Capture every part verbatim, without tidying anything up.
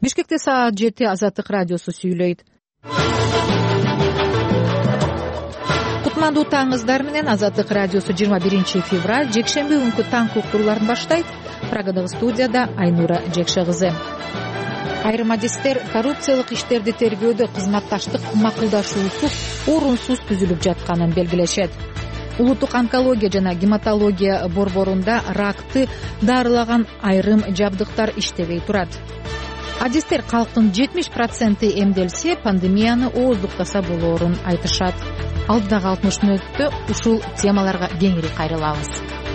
Бишкекте саат жети Азаттык радиосу сүйлөйт. Кутмандуу таңыңыздар менен Азаттык радиосу жыйырма биринчи февраль жекшемби күнкү таң уктурууларын баштайт. Прагадагы студияда Айнура Жекше кызы. Айрым адистер коррупциялык иштерди тергөөдө кызматташтык макулдашуусу орунсуз түзүлүп жатканын белгилешет. Улуттук онкология жана гематология борборунда ракты дарылаган айрым жабдыктар иштебей турат. Адистер калктын жетимиш проценти эмделсе, пандемияны ооздуктаса болоорун айтышат. Алдыдагы алтымыш мүнөттө ушул темаларга кеңири кайрылабыз.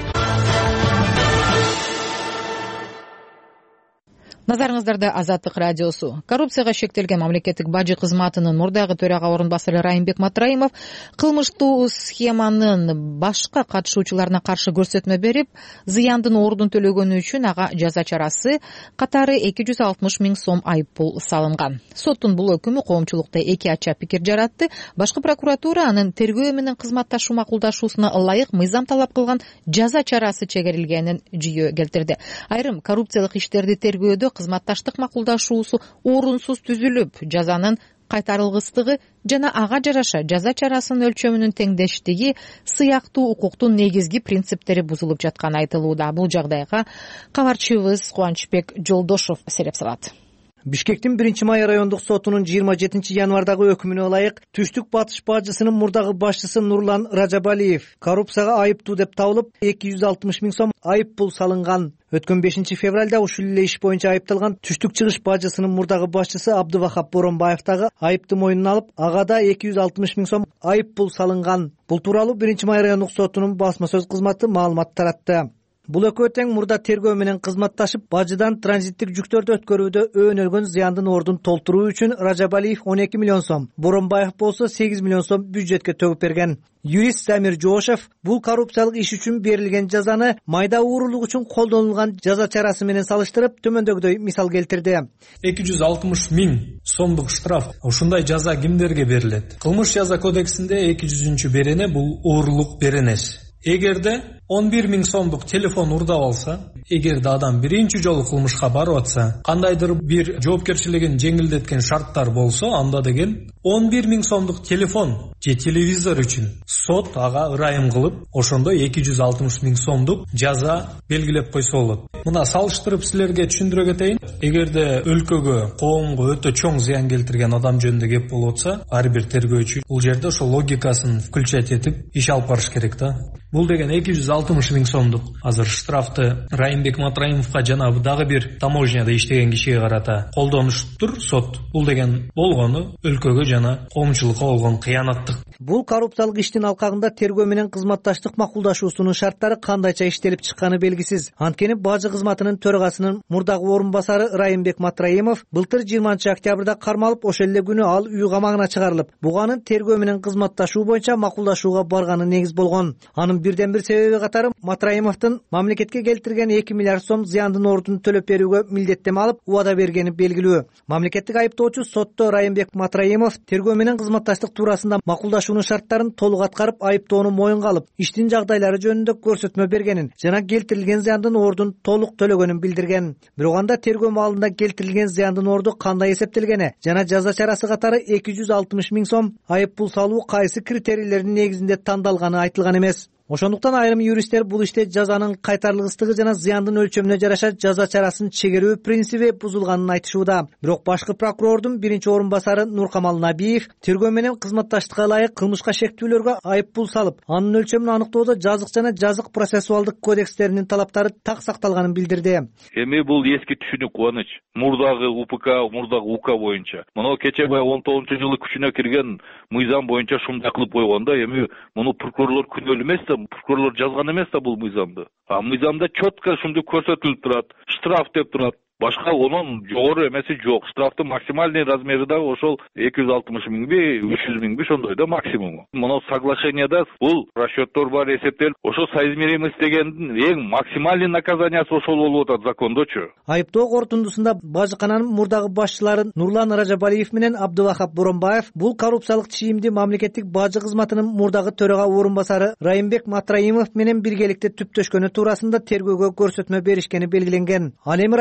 Назарыңыздарда Азаттык радиосу. Коррупцияга шектелген мамлекеттик бажы кызматынын мурдагы төрага орун басары Райымбек Матраимов кылмыштуу схеманын башка катышуучуларына каршы көрсөтмө берип, зыяндын ордун төлөгөнү үчүн ага жаза чарасы катары эки жүз алтымыш миң сом айып пул салынган. Соттун бул өкүмү коомчулукта эки ача пикир жаратты. Башкы прокуратура анын тергөө менен кызматташуу макулдашуусуна ылайык мыйзам талап кылган жаза чарасы чегерилгенин жүйө келтирди. Айрым коррупциялык иштерди тергөөдө кызматташтык макулдашуусу орунсуз түзүлүп, жазанын кайтарылгыстыгы жана ага жараша жаза чарасынын өлчөмүнүн теңдештиги сыяктуу укуктун негизги принциптери бузулуп жатканы айтылууда. Бул жагдайга кабарчыбыз Кубанычбек Жолдошов сереп салат. Бишкектин биринчи май райондук сотунун жыйырма жетинчи январдагы өкүмүнө ылайык түштүк батыш бажысынын мурдагы башчысы Нурлан Ражабалиев коррупцияга айыптуу деп табылып, эки жүз алтымыш миң сом айып пул салынган. Өткөн бешинчи февралда ушул эле иш боюнча айыпталган түштүк чыгыш бажысынын мурдагы башчысы Абдывахап Боронбаев дагы айыпты мойнуна алып, ага да эки жүз алтымыш миң сом айып пул салынган. Бул тууралуу биринчи май райондук сотунун басма сөз кызматы маалымат таратты. Бул экөө тең мурда тергөө менен кызматташып, бажыдан транзиттик жүктөрдү өткөрүүдө өөнөлгөн зыяндын ордун толтуруу үчүн Ражабалиев он эки миллион сом, Боронбаев болсо сегиз миллион сом бюджетке төгүп берген. Юрист Замир Жошев бул коррупциялык иш үчүн берилген жазаны майда уурулук үчүн колдонулган жаза чарасы менен салыштырып, төмөндөгүдөй мисал келтирди. эки жүз алтымыш миң сомдук штраф. Ушундай жаза кимдерге берилет? Кылмыш жаза кодексинде эки жүзүнчү берене бул уурулук беренеси. Эгерде он бир миң сомдук телефон урдап алса, эгерде адам биринчи жолу кылмышка барып атса, кандайдыр бир жоопкерчилигин жеңилдеткен шарттар болсо, анда деген он бир миң сомдук телефон же телевизор үчүн сот ага ырайым кылып, ошондо эки жүз алтымыш миң сомдук жаза белгилеп койсо болот. Мына салыштырып силерге түшүндүрө кетейин. Эгерде өлкөгө, коомго өтө чоң зыян келтирген адам жөнүндө кеп болуп атса, ар бир тергөөчү бул жерде ошо логикасын включать этип иш алып барыш керек да. Бул деген эки жүз алтымыш миң сомдук азыр штрафты Райымбек Матраимовго жана дагы бир таможняда иштеген кишиге карата колдонуштур сот. Бул деген болгону өлкөгө жана коомчулукка болгон кыянаттык. Бул коррупциялык иштин алкагында тергөө менен кызматташтык макулдашуусунун шарттары кандайча иштелип чыкканы белгисиз. Анткени бажы кызматынын төрагасынын мурдагы орун басары Райымбек Матраимов былтыр жыйырманчы октябрда кармалып, ошол эле күнү ал үй камагына чыгарылып, буганын тергөө менен кызматташуу боюнча макулдашууга барганы негиз болгон. Анын бирден бир себеби катары Матраимовдун мамлекетке келтирген эки миллиард сом зыяндын ордун төлөп берүүгө милдеттеме алып, убада бергени белгилүү. Мамлекеттик айыптоочу сотто Райымбек Матраимов тергөө менен кызматташтык туурасында макулдашуунун шарттарын толук аткарып, айыптоону моюнга алып, иштин жагдайлары жөнүндө көрсөтмө бергенин жана келтирилген зыяндын ордун толук төлөгөнүн билдирген. Бирок анда тергөө маалында келтирилген зыяндын орду кандай эсептелгени жана жаза чарасы катары эки жүз алтымыш миң сом айып пул салуу кайсы критерийлердин негизинде тандалганы айтылган эмес. Ошондуктан айрым юристтер бул иште жазанын кайтарылгыстыгы жана зыяндын өлчөмүнө жараша жаза чарасын чегерүү принциби бузулганын айтышууда. Бирок башкы прокурордун биринчи орун басары Нуркамал Набиев тергөө менен кызматташтыкка ылайык кылмышка шектүүлөргө айып пул салып, анын өлчөмүн аныктоодо жазык жана жазык процессуалдык кодекстеринин талаптары так сакталганын билдирди. Эми бул эски түшүнүк Кубаныч. Мурдагы УПК, мурдагы УК боюнча. Мына кече бай он тогузунчу жылы күчүнө кирген мыйзам боюнча шундай кылып койгондо, эми муну прокурорлор күнөөлүү эмес да, прокурорлор жазган эмес да бул мыйзамды. А мыйзамда четко ушундай көрсөтүлүп турат. Штраф деп турат. Башка онун жогору эмеси жок. Штрафтын максимальный размери да ошол эки жүз алтымыш миңби, үч жүз миңби ошондой да максимуму. Мына соглашениеда бул расчеттор бар эсептелип, ошо соизмеримость дегендин эң максимальный наказаниясы ошол болуп атат закондочу. Айыптоо корутундусунда бажыкананын мурдагы башчылары Нурлан Ражабалиев менен Абдывахап Боронбаев бул коррупциялык чийимди мамлекеттик бажы кызматынын мурдагы төрага орун басары Райымбек Матраимов менен биргеликте түптөшкөнү туурасында тергөөгө көрсөтмө беришкени белгиленген. Ал эми Райымбек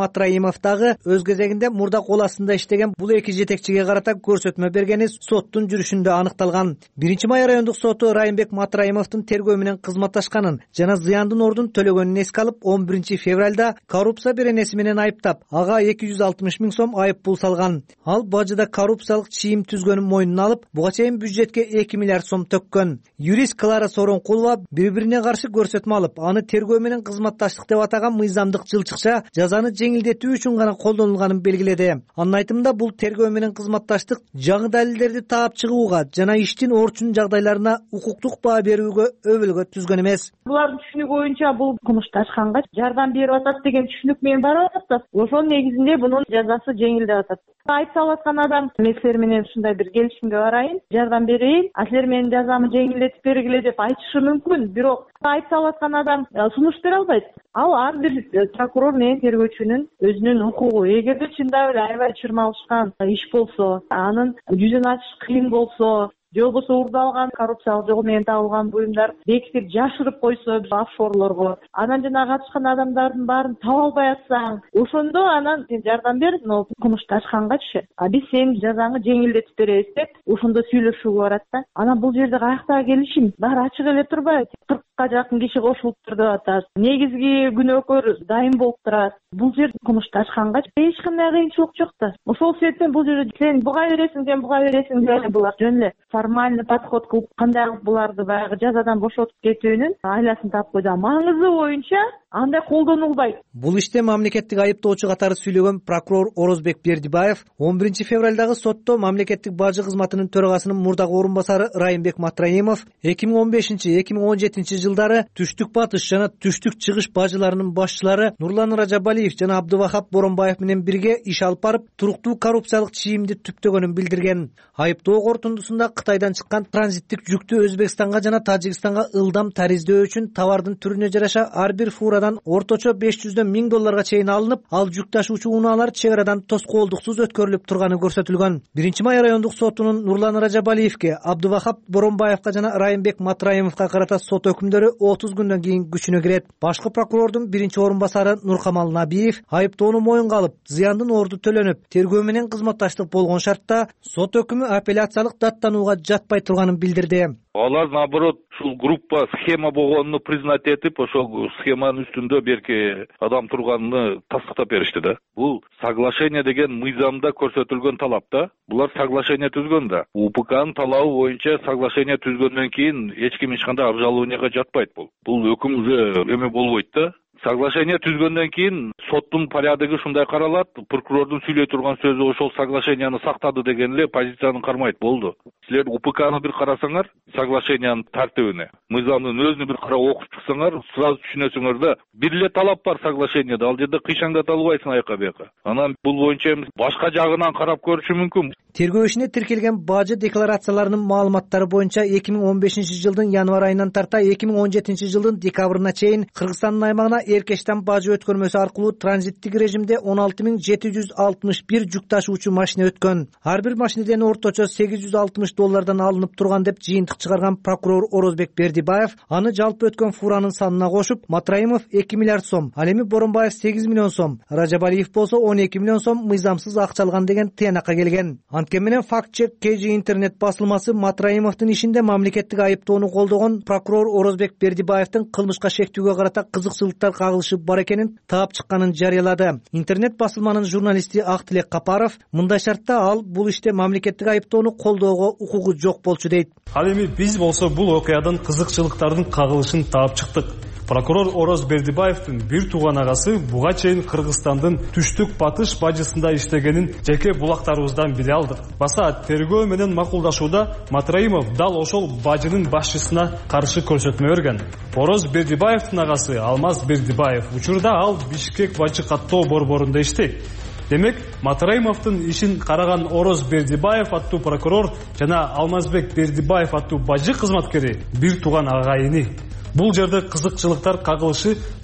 Матраимов дагы өз кезегинде мурда кол астында иштеген бул эки жетекчиге карата көрсөтмө бергени соттун жүрүшүндө аныкталган. биринчи май райондук соту Райымбек Матраимовдун тергөө менен кызматташканын жана зыяндын ордун төлөгөнүн эске алып, он биринчи февралда коррупция беренеси менен айыптап, ага эки жүз алтымыш миң сом айып пул салган. Ал бажыда коррупциялык чийим түзгөнүн мойнуна алып, буга чейин бюджетке эки миллиард сом төккөн. Юрист Клара Сооронкулова бири-бирине каршы көрсөтмө алып, аны тергөө менен кызматташтык деп атаган мыйзамдык жылчыкча жазаны жеңилдетүү үчүн гана колдонулганын белгиледи. Анын айтымында бул тергөө менен кызматташтык жаңы далилдерди таап чыгууга жана иштин орчун жагдайларына укуктук баа берүүгө өбөлгө түзгөн эмес. Булардын түшүнүгү боюнча бул кылмышты ачканга жардам берип атат деген түшүнүк менен барып атат да, ошонун негизинде бунун жазасы жеңилдеп атат. Айып салып аткан адам мен силер менен ушундай бир келишимге барайын, жардам берейин, а силер менин жазамды жеңилдетип бергиле деп айтышы мүмкүн, бирок айып салып аткан адам сунуш бере албайт. Ал ар бир прокурор менен тергөөчүнүн өзүнүн укугу. Эгерде чындап эле аябай чырмалышкан иш болсо, анын жүзүн ачыш кыйын болсо, же болбосо урдалган коррупциялык жол менен табылган буюмдар бекитип жашырып койсо офшорлорго, анан жана катышкан адамдардын баарын таба албай атсаң, ошондо анан сен жардам бер, но кылмышты ачкангачы. А биз сенин жазаңы жеңилдетип беребиз деп ошондо сүйлөшүүгө барат да. Анан бул жерде каяктагы келишим? Баары ачык эле турбайбы? кыркка жакын киши кошулуптур деп атат. Негизги күнөөкөр дайым болуп турат. Бул жерде кылмышты ачканга эч кандай кыйынчылык жок да. Ошол себептен бул жерде сен буга бересиң, сен буга бересиң деп булар жөн эле формальный подход кылып кандай кылып буларды баягы жазадан бошотуп кетүүнүн айласын таап койду. Маңызы боюнча андай колдонулбайт. Бул иште мамлекеттик айыптоочу катары сүйлөгөн прокурор Орозбек Бердибаев он биринчи февралдагы сотто мамлекеттик бажы кызматынын төрагасынын мурдагы орун басары Райымбек Матраимов эки миң он бешинчи — эки миң он жетинчи жылдары түштүк батыш жана түштүк чыгыш бажыларынын башчылары Нурлан Ражабалиев жана Абдывахап Боронбаев менен бирге иш алып барып, туруктуу коррупциялык чийимди түптөгөнүн билдирген. Айыптоо корутундусунда Кытайдан чыккан транзиттик жүктү Өзбекстанга жана Тажикстанга ылдам тариздөө үчүн товардын түрүнө жараша ар бир фурадан орточо беш жүздөн миң долларга чейин алынып, ал жүк ташуучу унаалар чек арадан тоскоолдуксуз өткөрүлүп турганы көрсөтүлгөн. биринчи май райондук сотунун Нурлан Ражабалиевке, Абдывахап Боронбаевка жана Райымбек Матраимовго карата сот өкүмдөрү отуз күндөн кийин күчүнө кирет. Башкы прокурордун биринчи орун басары Нуркамал Набиев айыптоону моюнга алып, зыяндын орду төлөнүп, тергөө менен кызматташтык болгон шартта сот өкүмү апелляциялык даттанууга жатпай турганын билдирди. Алар наоборот ушул группа схема болгонун признать этип, ошол схеманын үстүндө берки адам турганын тастыктап беришти да. Бул соглашение деген мыйзамда көрсөтүлгөн талап да. Булар соглашение түзгөн да. УПКнын талабы боюнча соглашение түзгөндөн кийин эч ким эч кандай обжалованияга жатпайт бул. Бул өкүм уже эме болбойт да. Соглашение түзгөндөн кийин соттун порядыгы ушундай каралат. Прокурордун сүйлөй турган сөзү ошол соглашенияны сактады деген эле позицияны кармайт болду. Силер УПКны бир карасаңар, соглашениянын тартибине, мыйзамдын өзүнү бир кара окуп чыксаңар, сразу түшүнөсүңөр да, бир эле талап бар соглашенияда, ал жерде кыйшаңдата албайсың аяка бияка. Анан бул боюнча башка жагынан карап көрүшү мүмкүн. Тергөө ишине тиркелген бажы декларацияларынын маалыматтары боюнча эки миң он бешинчи жылдын январь айынан тарта эки миң он жетинчи жылдын декабрына чейин Кыргызстандын аймагына Эркештен бажы өткөрмөсү аркылуу транзиттик режимде он алты миң жети жүз алтымыш бир жүк ташуучу машина өткөн. Ар бир машинеден орточо сегиз жүз алтымыш доллардан алынып турган деп жыйынтык чыгарган прокурор Орозбек Бердибаев аны жалпы өткөн фуранын санына кошуп, Матраимов эки миллиард сом, ал эми Боронбаев сегиз миллион сом, Ражабалиев болсо он эки миллион сом мыйзамсыз акча алган деген тыянакка келген. Анткени менен факт чек кей жи интернет басылмасы Матраимовдун ишинде мамлекеттик айыптоону колдогон прокурор Орозбек Бердибаевдин кылмышка шектүүгө карата кызыкчылыктар кагылышы бар экенин таап чыкканын жарыялады. Интернет басылманын журналисти Актилек Капаров мындай шартта ал бул иште мамлекеттик айыптоону колдоого укугу жок болчу дейт. Ал эми биз болсо бул окуядан кызыкчылыктардын кагылышын таап чыктык. Прокурор Ороз Бердибаевдин бир тууган агасы буга чейин Кыргызстандын түштүк батыш бажысында иштегенин жеке булактарыбыздан биле алдык. Баса тергөө менен макулдашууда Матраимов дал ошол бажынын башчысына каршы көрсөтмө берген. Ороз Бердибаевдин агасы Алмаз Бердибаев учурда ал Бишкек бажы каттоо борборунда иштейт. Демек, Матраимовдун ишин караган Ороз Бердибаев аттуу прокурор жана Алмазбек Бердибаев аттуу бажы кызматкери бир тууган агайыны. Бул жерде кызыкчылыктар кагылышы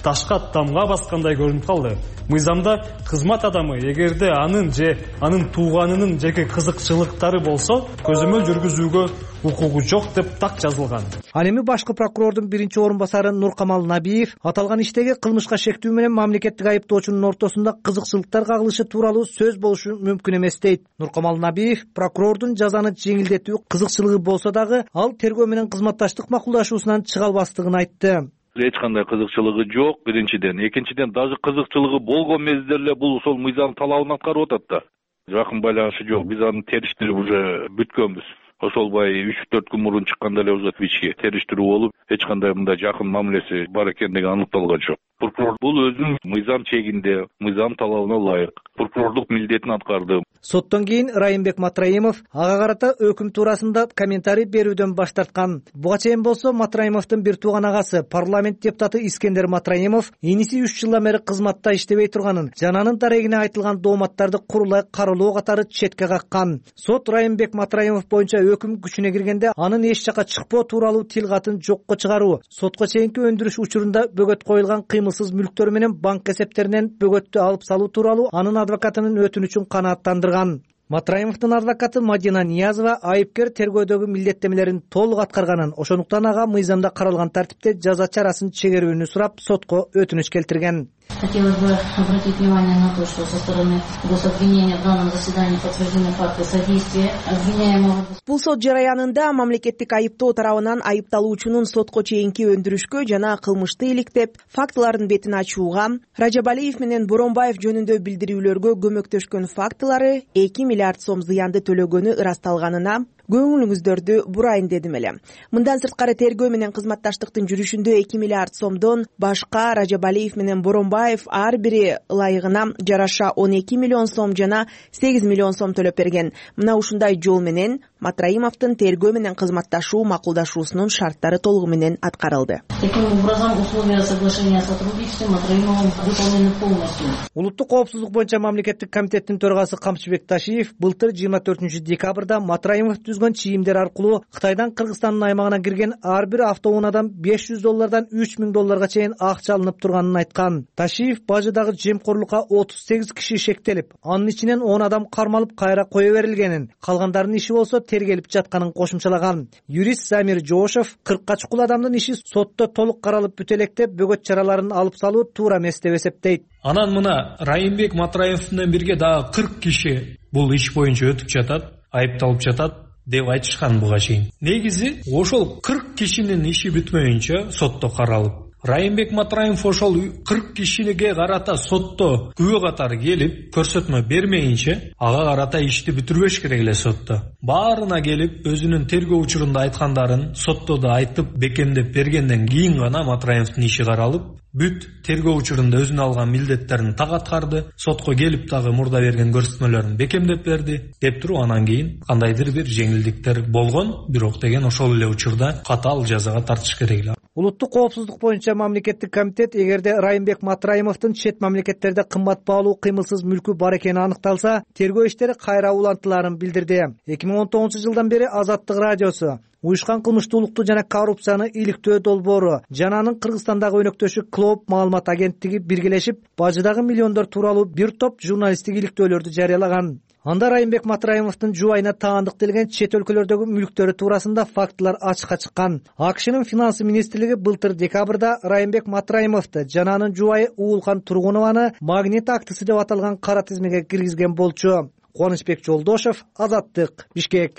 ташка тамга баскандай көрүнүп калды. Мыйзамда кызмат адамы эгерде анын же анын тууганынын жеке кызыкчылыктары болсо көзөмөл жүргүзүүгө укугу жок деп так жазылган. Ал эми башкы прокурордун биринчи орун басары Нуркамал Набиев аталган иштеги кылмышка шектүү менен мамлекеттик айыптоочунун ортосунда кызыкчылыктар кагылышы тууралуу сөз болушу мүмкүн эмес дейт. Нуркамал Набиев прокурордун жазаны жеңилдетүү кызыкчылыгы болсо дагы ал тергөө менен кызматташтык макулдашуусунан чыга албастыгын айтты. Эч кандай кызыкчылыгы жок биринчиден, экинчиден даже кызыкчылыгы болгон мезгилде эле бул ошол мыйзам талабын аткарып атат да. Жакын байланышы жок, биз аны териштирип уже бүткөнбүз. Ошолбай үч төрт күн мурун чыкканда эле уже ички териштирүү болуп, эч кандай мындай жакын мамилеси бар экендиги аныкталган жок. Прокурор бул өзүнүн мыйзам чегинде, мыйзам талабына ылайык прокурорлук милдетин аткарды. Соттон кийин Райымбек Матраимов ага карата өкүм туурасында комментарий берүүдөн баш тарткан. Буга чейин болсо Матраимовдун бир тууган агасы, парламент депутаты Искендер Матраимов иниси үч жылдан бери кызматта иштебей турганын, жананын дарегине айтылган дооматтарды курулай каралоо катары четке каккан. Сот Райымбек Матраимов боюнча өкүм күчүнө киргенде анын эч жака чыкпоо тууралуу тил катын жокко чыгаруу, сотко чейинки өндүрүш учурунда бөгөт коюлган кыймылсыз мүлктөр менен банк эсептеринен бөгөттү алып салуу тууралуу анын адвокатынын өтүнүчүн канааттандырган. Матраимовдун адвокаты Мадина Ниязова айыпкер тергөөдөгү милдеттемелерин толук аткарганын, ошондуктан ага мыйзамда каралган тартипте жаза чарасын чегерүүнү сурап сотко өтүнүч келтирген. Хотелось бы обратить внимание на то, что со стороны гособвинения в данном заседании подтверждены факты содействия обвиняемого. Бул сот жараянында мамлекеттик айыптоо тарабынан айыпталуучунун сотко чейинки өндүрүшкө жана кылмышты иликтеп, фактылардын бетин ачууга, Ражабалиев менен Боронбаев жөнүндө билдирүүлөргө көмөктөшкөн фактылары эки миллиард сом зыянды төлөгөнү ырасталганына көңүлүңүздөрдү бурайын дедим эле. Мындан сырткары тергөө менен кызматташтыктын жүрүшүндө эки миллиард сомдон башка Ражабалиев менен Боронбаев ар бири ылайыгына жараша он эки миллион сом жана сегиз миллион сом төлөп берген. Мына ушундай жол менен Матраимовдун тергөө менен кызматташуу макулдашуусунун шарттары толугу менен аткарылды. Таким образом, условия соглашения о сотрудничестве Матраимовым выполнены полностью. Улуттук коопсуздук боюнча мамлекеттик комитеттин төрагасы Камчыбек Ташиев былтыр жыйырма төртүнчү декабрда Матраимов түзгөн чийимдер аркылуу Кытайдан Кыргызстандын аймагына кирген ар бир автоунаадан беш жүз доллардан үч миң долларга чейин акча алынып турганын айткан. Ташиев бажыдагы жемкорлукка отуз сегиз киши шектелип, анын ичинен он адам кармалып кайра кое берилгенин, калгандарынын иши болсо тергелип жатканын кошумчалаган. Юрист Замир Жоошев кыркка чукул адамдын иши сотто толук каралып бүтө элек бөгөт чараларын алып салуу туура эмес деп эсептейт. Анан мына Райымбек Матраимов менен бирге дагы кырк киши бул иш боюнча өтүп жатат, айыпталып жатат деп айтышкан буга чейин. Негизи ошол кырк кишинин иши бүтмөйүнчө сотто каралып, Райымбек Матраимов ошол кырк кишиге карата сотто күбө катары келип, көрсөтмө бермейинче, ага карата ишти бүтүрбөш керек эле сотто. Баарына келип, өзүнүн тергөө учурунда айткандарын сотто да айтып, бекемдеп бергенден кийин гана Матраимовдун иши каралып, бүт тергөө учурунда өзүнө алган милдеттерин так аткарды, сотко келип дагы мурда берген көрсөтмөлөрүн бекемдеп берди, деп туруп анан кийин кандайдыр бир жеңилдиктер болгон, бирок деген ошол эле учурда катаал жазага тартыш керек эле. Улуттук коопсуздук боюнча мамлекеттик комитет эгерде Райымбек Матраимовдун чет мамлекеттерде кымбат баалуу кыймылсыз мүлкү бар экени аныкталса, тергөө иштери кайра улантыларын билдирди. эки миң он тогузунчу жылдан бери Азаттык радиосу уюшкан кылмыштуулукту жана коррупцияны иликтөө долбоору жана анын Кыргызстандагы өнөктөшү Клоп маалымат агенттиги биргелешип, бажыдагы миллиондор тууралуу бир топ журналисттик иликтөөлөрдү жарыялаган. Анда Райымбек Матраимовдун жубайына таандык делген чет өлкөлөрдөгү мүлктөрү туурасында фактылар ачыкка чыккан. АКШнын финанс министрлиги былтыр декабрда Райымбек Матраимовду жана анын жубайы Уулкан Тургунованы магнит актысы деп аталган кара тизмеге киргизген болчу. Кубанычбек Жолдошев, Азаттык, Бишкек.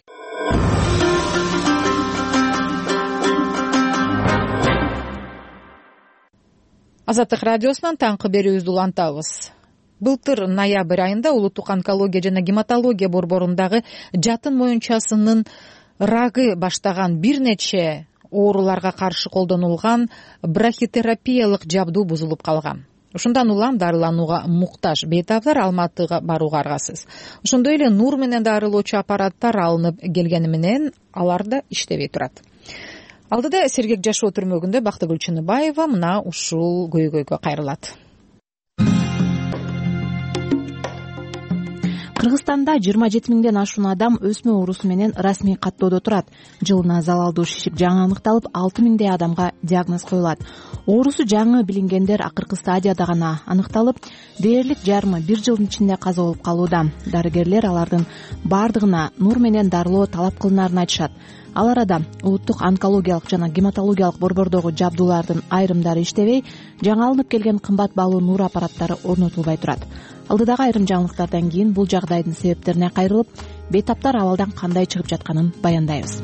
Азаттык радиосунан таңкы берүүбүздү улантабыз. Былтыр ноябрь айында Улуттук онкология жана гематология борборундагы жатын моюнчасынын рагы баштаган бир нече ооруларга каршы колдонулган брахитерапиялык жабдуу бузулуп калган. Ушундан улам дарыланууга муктаж бейтаптар Алматыга барууга аргасыз. Ошондой эле нур менен дарылоочу аппараттар алынып келгени менен алар да иштебей турат. Алдыда сергек жашоо түрмөгүндө Бактыгүл Чыныбаева мына ушул көйгөйгө кайрылат. Кыргызстанда жыйырма жети миңден ашуун адам өсмө оорусу менен расмий каттоодо турат. Жылына залалдуу шишик жаңы аныкталып, алты миңдей адамга диагноз коюлат. Оорусу жаңы билингендер акыркы стадияда гана аныкталып, дээрлик жарымы бир жылдын ичинде каза болуп калууда. Дарыгерлер алардын бардыгына нур менен дарылоо талап кылынаарын айтышат. Ал арада улуттук онкологиялык жана гематологиялык борбордогу жабдуулардын айрымдары иштебей, жаңы алынып келген кымбат баалуу нур аппараттары орнотулбай турат. Алдыдагы айрым жаңылыктардан кийин бул жагдайдын себептерине кайрылып, бейтаптар абалдан кандай чыгып жатканын баяндайбыз.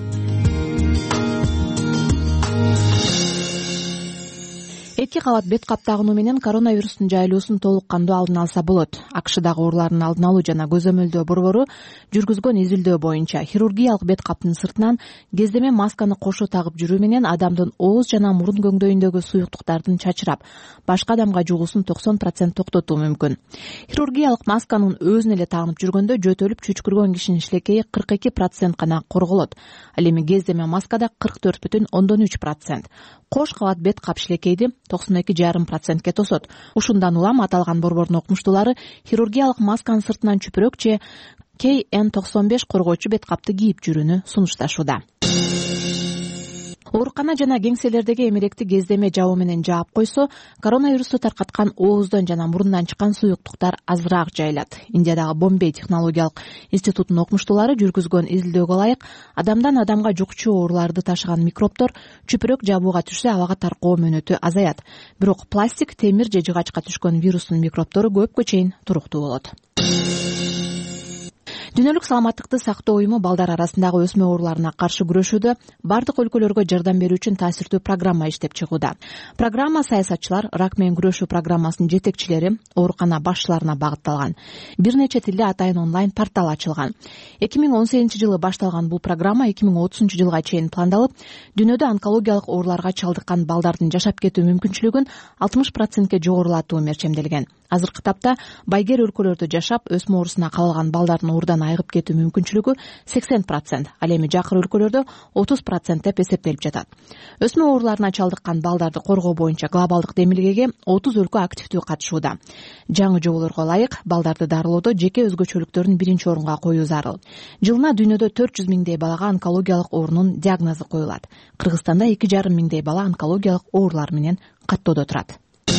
Эки кабат бет кап тагынуу менен коронавирустун жайылуусун толук кандуу алдын алса болот. АКШдагы оорулардын алдын алуу жана көзөмөлдөө борбору жүргүзгөн изилдөө боюнча хирургиялык бет каптын сыртынан кездеме масканы кошо тагып жүрүү менен адамдын ооз жана мурун көңдөйүндөгү суюктуктардын чачырап, башка адамга жугуусун токсон процент токтотуу мүмкүн. Хирургиялык масканын өзүнө эле тагынып жүргөндө жөтөлүп чүчкүргөн кишинин шилекейи кырк эки процент гана корголот. Ал эми кездеме маскада кырк төрт бүтүн ондон үч процент. Кош кабат бет кап шилекейди токсон эки жарым процентке тосот. Ушундан улам аталган борбордун окумуштуулары хирургиялык масканын сыртынан чүпүрөк же кей эн токсон беш коргоочу бет капты кийип жүрүүнү сунушташууда. Оорукана жана кеңселердеги эмеректи кездеме жабуу менен жаап койсо, коронавирусту таркаткан ооздон жана мурундан чыккан суюктуктар азыраак жайылат. Индиядагы Бомбей технологиялык институтунун окумуштуулары жүргүзгөн изилдөөгө ылайык, адамдан адамга жукчу ооруларды ташыган микробдор чүпүрөк жабууга түшсө абага таркоо мөөнөтү азаят. Бирок пластик, темир же жыгачка түшкөн вирустун микробдору көпкө чейин туруктуу болот. Дүйнөлүк саламаттыкты сактоо уюму балдар арасындагы өсмө ооруларына каршы күрөшүүдө бардык өлкөлөргө жардам берүү үчүн таасирдүү программа иштеп чыгууда. Программа саясатчылар, рак менен күрөшүү программасынын жетекчилери, оорукана башчыларына багытталган. Бир нече тилде атайын онлайн портал ачылган. эки миң он сегизинчи жылы башталган бул программа эки миң отузунчу жылга чейин пландалып, дүйнөдө онкологиялык ооруларга чалдыккан балдардын жашап кетүү мүмкүнчүлүгүн алтымыш процентке жогорулатуу мерчемделген. Азыркы тапта байгер өлкөлөрдө жашап, өсмө оорусуна кабылган балдардын оорудан айыгып кетүү мүмкүнчүлүгү сексен процент, ал эми жакыр өлкөлөрдө отуз процент деп эсептелип жатат. Өсмө ооруларына чалдыккан балдарды коргоо боюнча глобалдык демилгеге отуз өлкө активдүү катышууда. Жаңы жоболорго ылайык балдарды дарылоодо жеке өзгөчөлүктөрүн биринчи орунга коюу зарыл. Жылына дүйнөдө төрт жүз миңдей балага онкологиялык оорунун диагнозу коюлат. Кыргызстанда эки жарым миңдей бала онкологиялык оорулар менен каттоодо турат.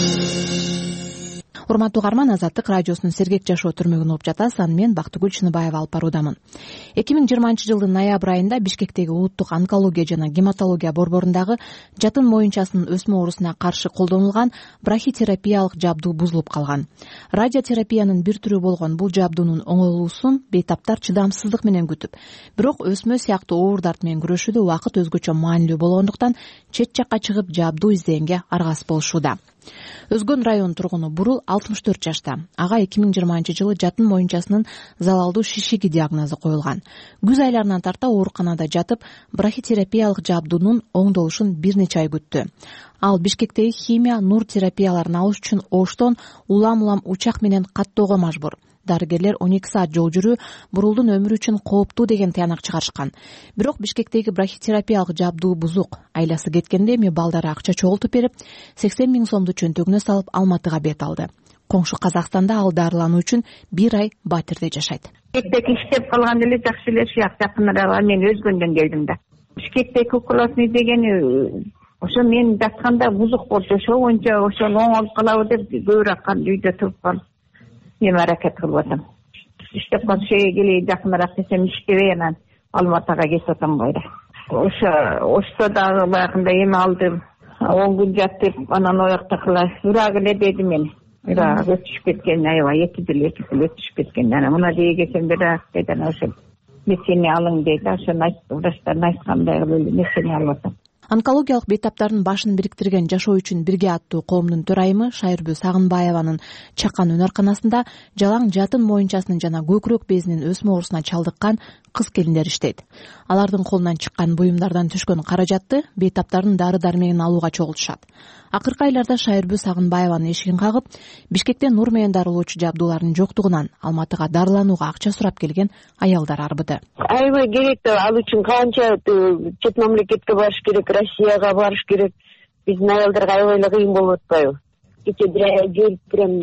Урматтуу угарман, Азаттык радиосунун сергек жашоо түрмөгүн угуп жатасыз. Аны мен Бактыгүл Чыныбаева алып баруудамын. эки миң жыйырманчы жылдын ноябрь айында Бишкектеги улуттук онкология жана гематология борборундагы жатын моюнчасынын өсмө оорусуна каршы колдонулган брахитерапиялык жабдуу бузулуп калган. Радиотерапиянын бир түрү болгон бул жабдуунун оңолуусун бейтаптар чыдамсыздык менен күтүп, бирок өсмө сыяктуу оорулар менен күрөшүүдө убакыт өзгөчө маанилүү болгондуктан чет жакка чыгып жабдуу издегенге аргасыз болушууда. Өзгөн район тургуну Бурул алтымыш төрт жашта. Ага эки миң жыйырманчы жылы жатын моюнчасынын залалдуу шишиги диагнозу коюлган. Күз айларынан тарта ооруканада жатып, брахитерапиялык жабдуунун оңдолушун бир нече ай күттү. Ал Бишкектеги химия, нур терапияларын алыш үчүн Оштон улам-улам учак менен каттоого мажбур. Дарыгерлер он эки саат жол жүрүү Бурулдун өмүрү үчүн кооптуу деген таянак чыгарышкан. Бирок Бишкектеги брахитерапиялык жабдуу бузук. Айласы кеткенде эми балдары акча чогултуп берип, сексен миң сомду чөнтөгүнө салып Алматыга бет алды. Коңшу Казакстанда ал дарылануу үчүн бир ай батирде жашайт. Бишкектеги иштеп калган эле жакшы эле шыяк жакынырак. Мен өзгөндөн келдим да. Бишкектеги укуласны дегени ошо мен жатканда бузук болчу, ошо боюнча ошону оңолуп калабы деп көбүрөөк үйдө туруп калып эми аракет кылып атам. Иштеп калшы келе жакыныраак десем иштебей анан Алматыга кетип атам койда. Ошо ошто дагы баягында эми алдым. он күн жатып, анан ояктакыла урак эле деди мени. Урак өтүшүп кеткен, аябай эки жыл эки жыл өтүшүп кеткен. Анан мына дегесем бирок деди, анан ошо месени алың дейт. Ошону айтып, врачтардын айткандай кылып месени алып атам. Онкологиялык бейтаптардын башын бириктирген жашоо үчүн бирге аттуу коомдун төрайымы Шайырбү Сагынбаеванын чакан өнөрканасында жалаң жатын моюнчасынын жана көкүрөк безинин өсмө оорусуна чалдыккан кыз келиндер иштейт. Алардын колунан чыккан буюмдардан түшкөн каражатты бейтаптардын дары-дармегин алууга чогултушат. Акыркы айларда Шайырбү Сагынбаеванын эшигин кагып, Бишкекте нур менен дарылоочу жабдуулардын жоктугунан Алматыга дарыланууга акча сурап келген аялдар арбыды. Аябай керек, ал үчүн канча чет мамлекетке барыш керек, Россияга барыш керек. Биздин аялдарга аябай эле кыйын болуп атпайбы? Кече бир ай жүрүп прям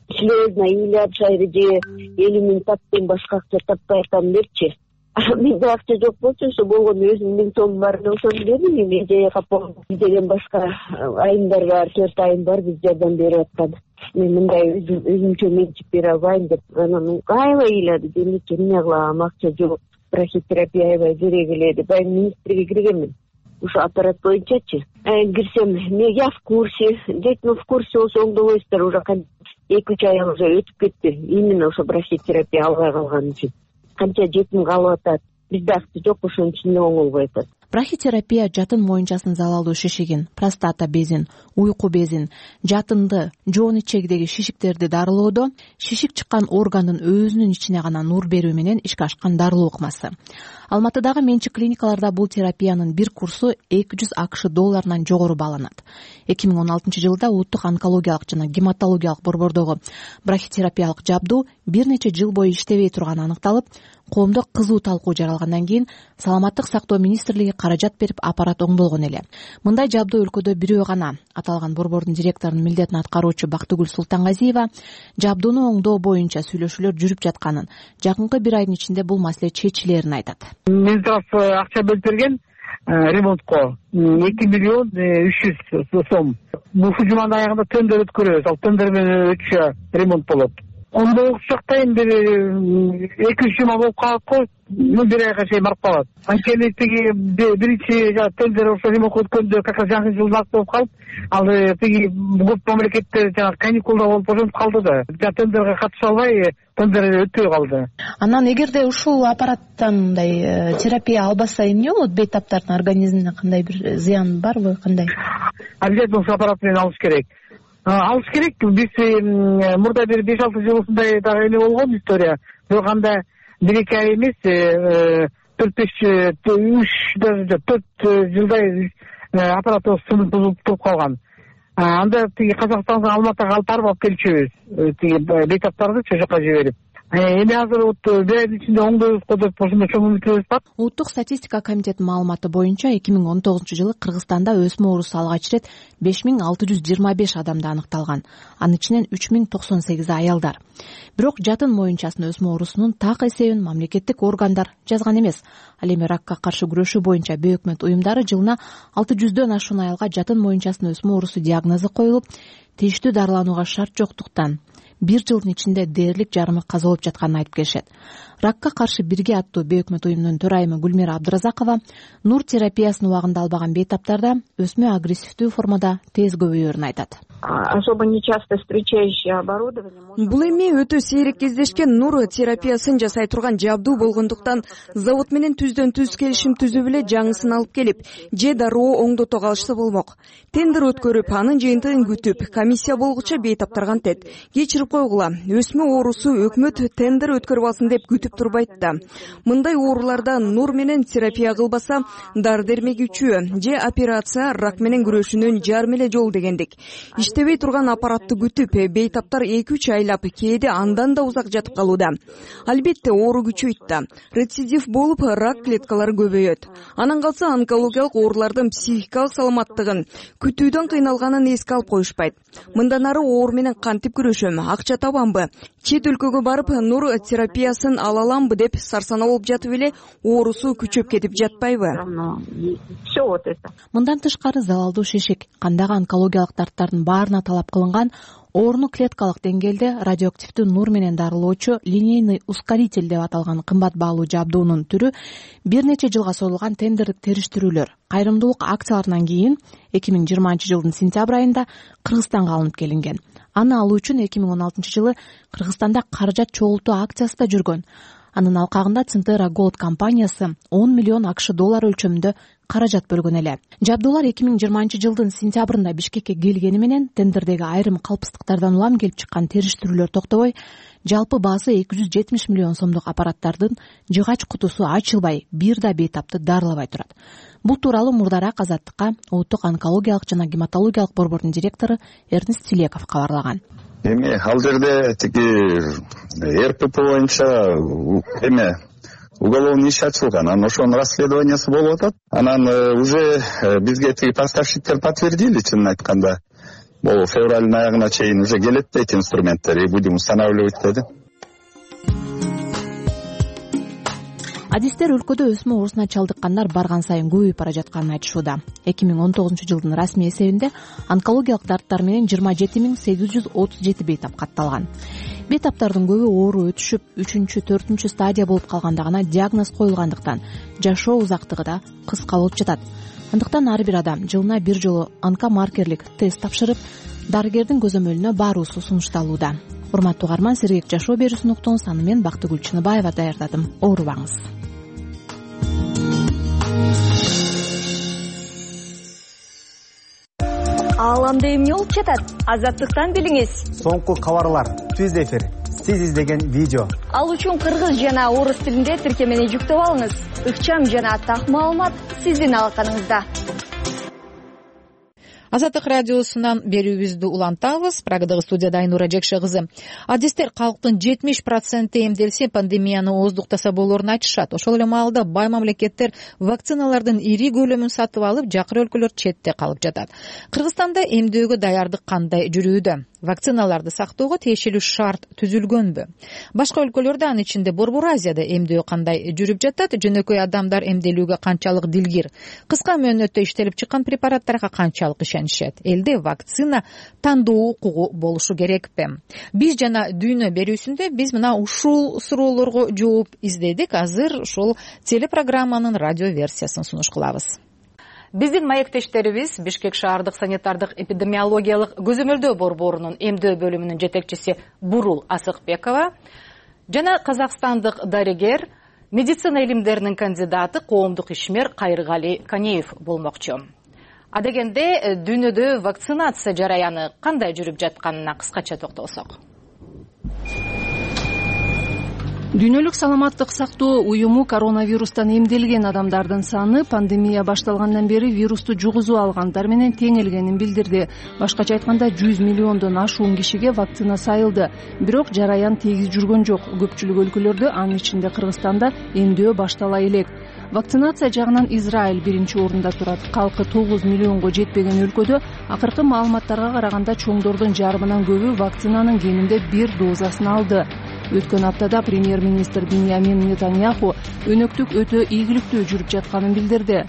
слезно ыйлап шайры же элимин таптым башка акча таппай атам депчи. Менде акча жок болчу, ошо болгону өзүмдүн миң сом бар, ошону бердим. Мен жай капам биден башка айымдар бар, төрт айым бар, биз жардам берип аткан. Мен мындай өзүмчө менчип бере албайм деп анан аябай ыйлады. Демек эмне кылам, акча жок, брахитерапия аябай керек эле деп айым министрге киргенмин. Ошо аппарат боюнчачы кирсем, мен я в курсе, дейтин в курсе болсо оңдобойсуздар, уже эки үч ай уже өтүп кетти. Именно ошо брахитерапия албай калган үчүн. Канча жетим калып атат, бизде акча жок, ошонун үчүн эле оңолбой атат. Брахитерапия жатын моюнчасын залалдуу шишигин, простата безин, уйку безин, жатынды, жоон ичегидеги шишиктерди дарылоодо шишик чыккан органдын өзүнүн ичине гана нур берүү менен ишке ашкан дарылоо ыкмасы. Алматыдагы менчик клиникаларда бул терапиянын бир курсу эки жүз акш долларынан жогору бааланат. эки миң он алтынчы жылда улуттук онкологиялык жана гематологиялык борбордогу брахитерапиялык жабдуу бир нече жыл бою иштебей турганы аныкталып, коомдо кызуу талкуу жаралгандан кийин Саламаттык сактоо министрлиги каражат берип аппарат оңдолгон эле. Мындай жабдуу өлкөдө бирөө гана. Аталган борбордун директорунун милдетин аткаруучу Бактыгүл Султангазиева жабдууну оңдоо боюнча сүйлөшүүлөр жүрүп жатканын, жакынкы бир айдын ичинде бул маселе чечилерин айтат. Минздрав акча бөлүп берген ремонтко эки миллион үч жүз сом. Ушул жуманын аягында тендер өткөрөбүз. Ал тендер менен өтүшө ремонт болот. Ондой учактайын бир эки үч жума болуп калат го, бир айга чейин барып калат. Анткени тиги биринчи тендер ошо ремонтко өткөндө как раз жаңы жылдын акты болуп калып, ал тиги көп мамлекеттер жана каникулда болуп ошентип калды да. Тендерге катыша албай, тендер өтпөй калды. Анан эгерде ушул аппараттан мындай терапия албаса эмне болот? Бейтаптардын организмине кандай бир зыян барбы, кандай? Обязательно ушул аппарат менен алыш керек. Алыш керек. Биз мурда бир беш алты жыл ушундай дагы эме болгон история. Бирок анда бир эки ай эмес, төрт беш үч даже төрт жылдай аппаратыбыз сынып бузулуп туруп калган. Анда тиги Казакстанга Алматыга алып барып алып келчүбүз. Тиги бейтаптарды чо жака жиберип. Эми азыр вот бир айдын ичинде оңдойбуз го деп ошондой чоң үмүтүбүз бар. Улуттук статистика комитетинин маалыматы боюнча эки миң он тогузунчу жылы Кыргызстанда өсмө оорусу алгач ирет беш миң алты жүз жыйырма беш адамда аныкталган. Анын ичинен үч миң токсон сегизи аялдар. Бирок жатын моюнчасынын өсмө оорусунун так эсебин мамлекеттик органдар жазган эмес. Ал эми ракка каршы күрөшүү боюнча бейөкмөт уюмдары жылына алты жүздөн ашуун аялга жатын моюнчасынын өсмө оорусу диагнозу коюлуп, тийиштүү дарыланууга шарт жоктуктан бир жылдын ичинде дээрлик жарымы каза болуп жатканын айтып келишет. Ракка каршы бирге аттуу бейөкмөт уюмунун төрайымы Гүлмира Абдыразакова нур терапиясын убагында албаган бейтаптарда өсмө агрессивдүү формада тез көбөйөрүн айтат. Особо нечасто встречающее оборудование. Бул эми өтө сейрек кездешкен нур терапиясын жасай турган жабдуу болгондуктан завод менен түздөн түз келишим түзүп эле жаңысын алып келип, же дароо оңдото калышса болмок. Тендер өткөрүп, анын жыйынтыгын күтүп, комиссия болгуча бейтаптарга антет. Кечирип койгула, өсмө оорусу өкмөт тендер өткөрүп алсын деп күтүп турбайт да. Мындай ооруларда нур менен терапия кылбаса, дар дермегүүчү же операция рак менен күрөшүүнүн жарым эле жол дегендик. Иштебей турган аппаратты күтүп, бейтаптар эки үч айлап, кээде андан да узак жатып калууда. Албетте оору күчөйт да. Рецидив болуп, рак клеткалары көбөйөт. Анан калса онкологиялык оорулардын психикалык саламаттыгын, күтүүдөн кыйналганын эске алып коюшпайт. Мындан ары оору менен кантип күрөшөм, акча табамбы, чет өлкөгө барып нур терапиясын ала аламбы деп сарсана болуп жатып эле оорусу күчөп кетип жатпайбы? Мындан тышкары залалдуу шишик, кандагы онкологиялык дарттардын баарына талап кылынган ооруну клеткалык деңгээлде радиоактивдүү нур менен дарылоочу линейный ускоритель деп аталган кымбат баалуу жабдуунун түрү бир нече жылга созулган тендердик териштирүүлөр, кайрымдуулук акцияларынан кийин эки миң жыйырманчы жылдын сентябрь айында Кыргызстанга алынып келинген. Аны алуу үчүн эки миң он алтынчы жылы Кыргызстанда каражат чогултуу акциясы да жүргөн. Анын алкагында Центера Gold компаниясы он миллион акш доллар өлчөмүндө каражат бөлгөн эле. Жабдуулар эки миң жыйырманчы жылдын сентябрында Бишкекке келгени менен тендердеги айрым калпсыздыктардан улам келип чыккан териштирүүлөр токтобой, жалпы баасы эки жүз жетимиш миллион сомдук аппараттардын жыгач кутусу ачылбай, бир да бейтапты дарылабай турат. Бул тууралуу мурдараак Азаттыкка улуттук онкологиялык жана гематологиялык борбордун директору Эрнест Тилеков кабарлаган. Эми ал жерде тиги эр пэ пэ боюнча эме уголовный иш ачылган, анан ошонун расследованиясы болуп атат. Анан уже бизге тиги поставщиктер подтвердили, чынын айтканда. бул февралдын аягына чейин уже келет дейт инструменттер, и будем устанавливать деди. Адистер өлкөдө өсмө оорусуна чалдыккандар барган сайын көбөйүп бара жатканын айтышууда. эки миң он тогузунчу жылдын расмий эсебинде онкологиялык дарттар менен жыйырма жети миң сегиз жүз отуз жети бейтап катталган. Бейтаптардын көбү оору өтүшүп, үчүнчү, төртүнчү стадия болуп калганда гана диагноз коюлгандыктан жашоо узактыгы да кыска болуп жатат. Андыктан ар бир адам жылына бир жолу онкомаркерлик тест тапшырып, дарыгердин көзөмөлүнө баруусу сунушталууда. Урматтуу угарман, сергек жашоо берүүсүн уктуңуз. Аны мен Бактыгүл Чыныбаева даярдадым. Оорубаңыз. Ааламда эмне болуп жатат? Азаттыктан билиңиз. Соңку кабарлар, түз эфир, сиз издеген видео. Ал үчүн кыргыз жана орус тилинде тиркемени жүктөп алыңыз. Ыкчам жана так маалымат сиздин алаканыңызда. Азаттык радиосунан берүүбүздү улантабыз. Прагадагы студияда Айнура Жекше кызы. Адистер калктын жетимиш проценти эмделсе пандемияны ооздуктаса болоорун айтышат. Ошол эле маалда бай мамлекеттер вакциналардын ири көлөмүн сатып алып, жакыр өлкөлөр четте калып жатат. Кыргызстанда эмдөөгө даярдык кандай жүрүүдө? Вакциналарды сактоого тиешелүү шарт түзүлгөнбү? Башка өлкөлөрдө, анын ичинде Борбор Азияда эмдөө кандай жүрүп жатат? Жөнөкөй адамдар эмделүүгө канчалык дилгир? Кыска мөөнөттө иштелип чыккан препараттарга канчалык ишенишет? Элде вакцина тандоо укугу болушу керекпи? Биз жана дүйнө берүүсүндө биз мына ушул суроолорго жооп издедик. Азыр ушул телепрограмманын радио версиясын сунуш кылабыз. Биздин маектештерибиз Бишкек шаардык санитардык эпидемиологиялык көзөмөлдөө борборунун эмдөө бөлүмүнүн жетекчиси Бурул Асыкбекова жана казакстандык дарыгер, медицина илимдеринин кандидаты, коомдук ишмер Кайргали Канеев болмокчу. Адегенде дүйнөдө вакцинация жараяны кандай жүрүп жатканына кыскача токтолсок. Дүйнөлүк саламаттык сактоо уюму коронавирустан эмделген адамдардын саны пандемия башталгандан бери вирусту жугузуп алгандар менен теңелгенин билдирди. Башкача айтканда жүз миллиондон ашуун кишиге вакцина сайылды. Бирок жараян тегиз жүргөн жок. Көпчүлүк өлкөлөрдө, анын ичинде Кыргызстанда эмдөө баштала элек. Вакцинация жагынан Израиль биринчи орунда турат. Калкы тогуз миллионго жетпеген өлкөдө акыркы маалыматтарга караганда чоңдордун жарымынан көбү вакцинанын кеминде бир дозасын алды. Өткөн аптада премьер-министр Биньямин Нетаньяху өнөктүк өтө ийгиликтүү жүрүп жатканын билдирди.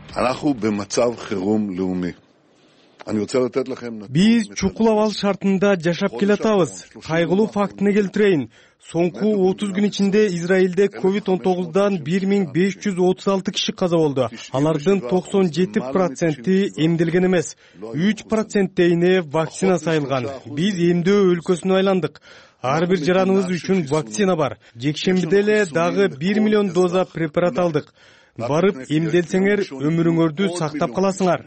Биз чукул абал шартында жашап келатабыз. Кайгылуу фактыны келтирейин. Соңку отуз күн ичинде Израилде ковид он тогуздан бир миң беш жүз отуз алты киши каза болду. Алардын токсон жети проценти эмделген эмес. үч проценттейине вакцина сайылган. Биз эмдөө өлкөсүнө айландык. Ар бир жараныбыз үчүн вакцина бар. Жекшембиде эле дагы бир миллион доза препарат алдык. Барып эмделсеңер өмүрүңөрдү сактап каласыңар.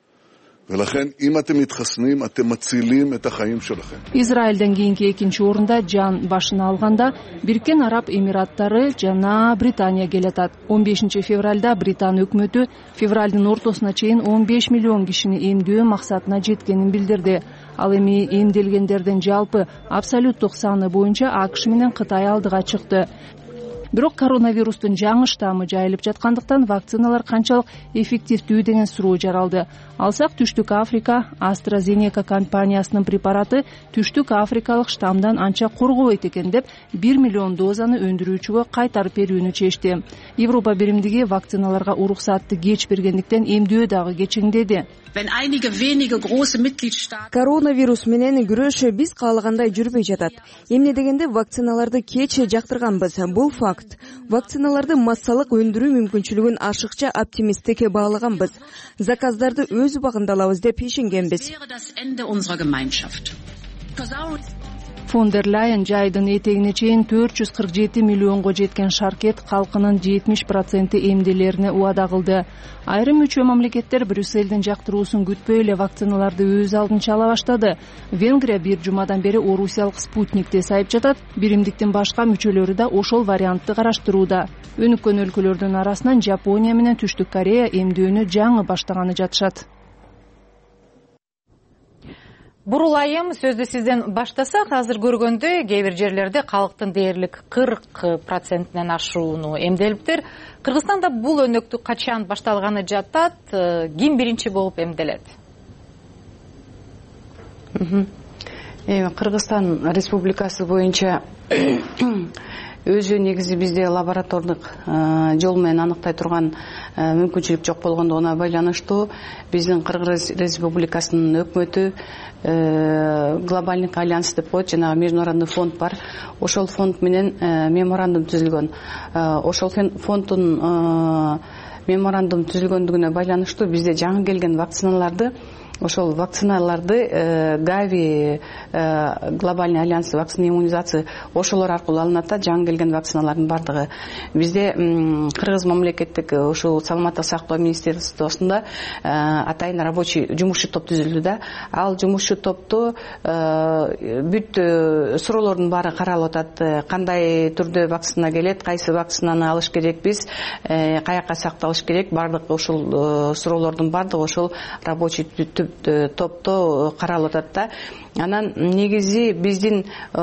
Израилден кийинки экинчи орунда жан башына алганда Бириккен Араб Эмираттары жана Британия келатат. он бешинчи февралда Британ өкмөтү февралдын ортосуна чейин он беш миллион кишини эмдөө максатына жеткенин билдирди. Ал эми эмделгендердин жалпы абсолюттук саны боюнча АКШ менен Кытай алдыга чыкты. Бирок коронавирустун жаңы штаммы жайылып жаткандыктан вакциналар канчалык эффективдүү деген суроо жаралды. Алсак, Түштүк Африка AstraZeneca компаниясынын препараты Түштүк Африкалык штаммдан анча коргобойт экен деп бир миллион дозаны өндүрүүчүгө кайтарып берүүнү чечти. Европа биримдиги вакциналарга уруксатты кеч бергендиктен эмдөө дагы кечиңдеди. Коронавирус менен күрөш биз каалагандай жүрбөй жатат. Эмне дегенде вакциналарды кеч жактырганбыз. Бул факт. Вакциналарды массалык өндүрүү мүмкүнчүлүгүн ашыкча оптимисттик баалаганбыз. Заказдарды өз убагында алабыз деп ишенгенбиз. Фон дер Лайен жайдын этегине чейин төрт жүз кырк жети миллионго жеткен шаркет калкынын жетимиш проценти эмделерине убада кылды. Айрым үчөө мамлекеттер Брюссельдин жактыруусун күтпөй эле вакциналарды өз алдынча ала баштады. Венгрия бир жумадан бери орусиялык Спутникти сайып жатат. Биримдиктин башка мүчөлөрү да ошол вариантты караштырууда. Өнүккөн өлкөлөрдүн арасынан Жапония менен Түштүк Корея эмдөөнү жаңы баштаганы жатышат. Бурул айым, сөздү сизден баштасак, азыр көргөндө кээ бир жерлерде калктын дээрлик кырк процентинен ашууну эмделиптир. Кыргызстанда бул өнөктүк качан башталганы жатат, ким биринчи болуп эмделет? эми Кыргызстан Республикасы боюнча өзү негизи бизде лаборатордук жол менен аныктай турган мүмкүнчүлүк жок болгондугуна байланыштуу биздин Кыргыз Республикасынын өкмөтү глобальный альянс деп коет, жанагы международный фонд бар. Ошол фонд менен меморандум түзүлгөн. Ошол фонддун меморандум түзүлгөндүгүнө байланыштуу бизде жаңы келген вакциналарды ошол вакциналарды Гави глобальный альянс вакцина иммунизация ошолор аркылуу алынат да, жаңы келген вакциналардын бардыгы. Бизде Кыргыз мамлекеттик ушул саламаттык сактоо министерствосунда атайын рабочий жумушчу топ түзүлдү да. Ал жумушчу топту бүт суроолордун баары каралып атат. Кандай түрдө вакцина келет, кайсы вакцинаны алыш керекпиз, каяка сакталыш керек, бардык ушул суроолордун бардыгы ошол рабочий топто каралып атат да. Анан негизи биздин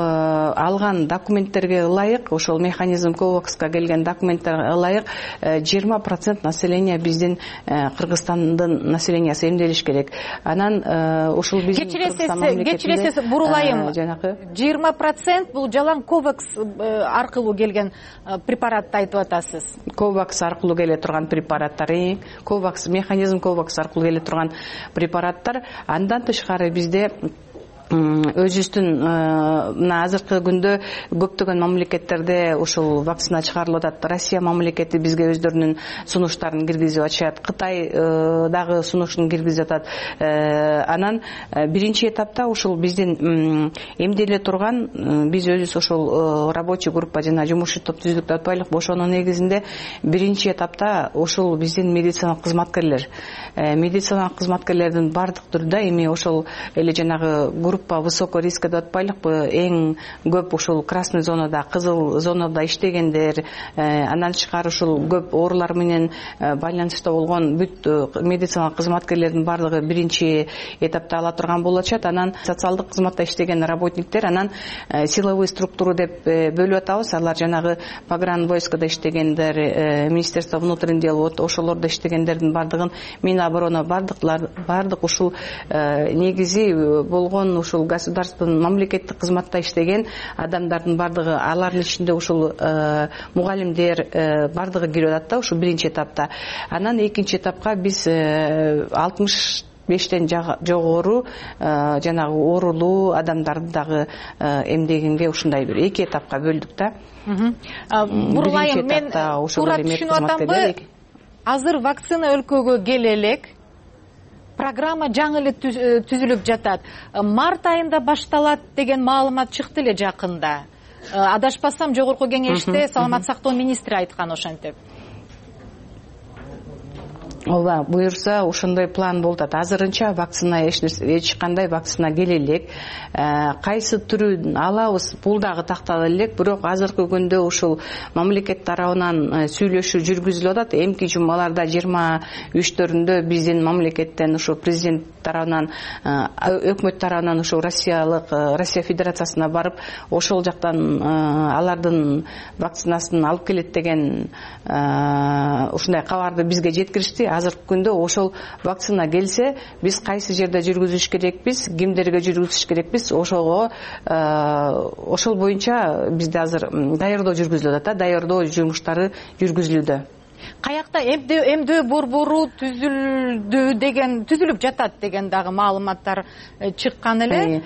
алган документтерге ылайык, ошол механизм ковакска келген документтерге ылайык жыйырма процент население биздин Кыргызстандын населениясы эмделиш керек. Анан ушул биздин кечиресиз бурулайым, жыйырма процент бул жалаң ковакс аркылуу келген препаратты айтып атасыз. Ковакс аркылуу келе турган препараттар, ковакс механизм ковакс аркылуу келе турган препараттар. Андан тышкары бизде өзүбүздүн мына азыркы күндө көптөгөн мамлекеттерде ушул вакцина чыгарылып атат. Россия мамлекети бизге өздөрүнүн сунуштарын киргизип атышат. Кытай дагы сунушун киргизип атат. Анан биринчи этапта ушул биздин эмделе турган, биз өзүбүз ошол рабочий группа жана жумушчу топ түздүк деп атпайлыкпы, ошонун негизинде биринчи этапта ушул биздин медициналык кызматкерлер, медициналык кызматкерлердин бардык түрдө эми ошол эле жанагы группа высокий риска деп атпайлыкпы, эң көп ушул красный зонада, кызыл зонада иштегендер, андан тышкары ушул көп оорулар менен байланышта болгон бүт медициналык кызматкерлердин бардыгы биринчи этапта ала турган болушат. Анан социалдык кызматта иштеген работниктер, анан силовой структуру деп бөлүп атабыз. Алар жанагы погранвойскада иштегендер, Министерство внутренних дел, ошолордо иштегендердин бардыгын, Минобороны бардыклар, бардык ушул негизи болгон ушул государственный мамлекеттик кызматта иштеген адамдардын бардыгы, алардын ичинде ушул мугалимдер бардыгы кирип атат да ушул биринчи этапта. Анан экинчи этапка биз алтымыш бештен жогору жанагы оорулуу адамдарды дагы эмдегенге ушундай бир эки этапка бөлдүк да. Бурулайым, мен туура түшүнүп атамбы? Азыр вакцина өлкөгө келе элек, программа жаңы эле түзүлүп жатат. Март айында башталат деген маалымат чыкты эле жакында. Адашпасам, жогорку кеңеште саламат сактоо министри айткан ошентип. Ооба, буюрса ошондой план болуп атат. Азырынча вакцина эч кандай вакцина келе элек. Кайсы түрүн алабыз, бул дагы тактала элек, бирок азыркы күндө ушул мамлекет тарабынан сүйлөшүү жүргүзүлүп атат. Эмки жумаларда жыйырма үчтөрүндө биздин мамлекеттен ушул президент тарабынан, өкмөт тарабынан ушул Россиялык, Россия Федерациясына барып, ошол жактан алардын вакцинасын алып келет деген ушундай кабарды бизге жеткиришти. Азыркы күндө ошол вакцина келсе, биз кайсы жерде жүргүзүш керекпиз, кимдерге жүргүзүш керекпиз, ошого ошол боюнча бизде азыр даярдоо жүргүзүлүп атат, даярдоо жумуштары жүргүзүлүүдө. Каякта эмдөө борбору түзүлдү деген, түзүлүп жатат деген дагы маалыматтар чыккан эле.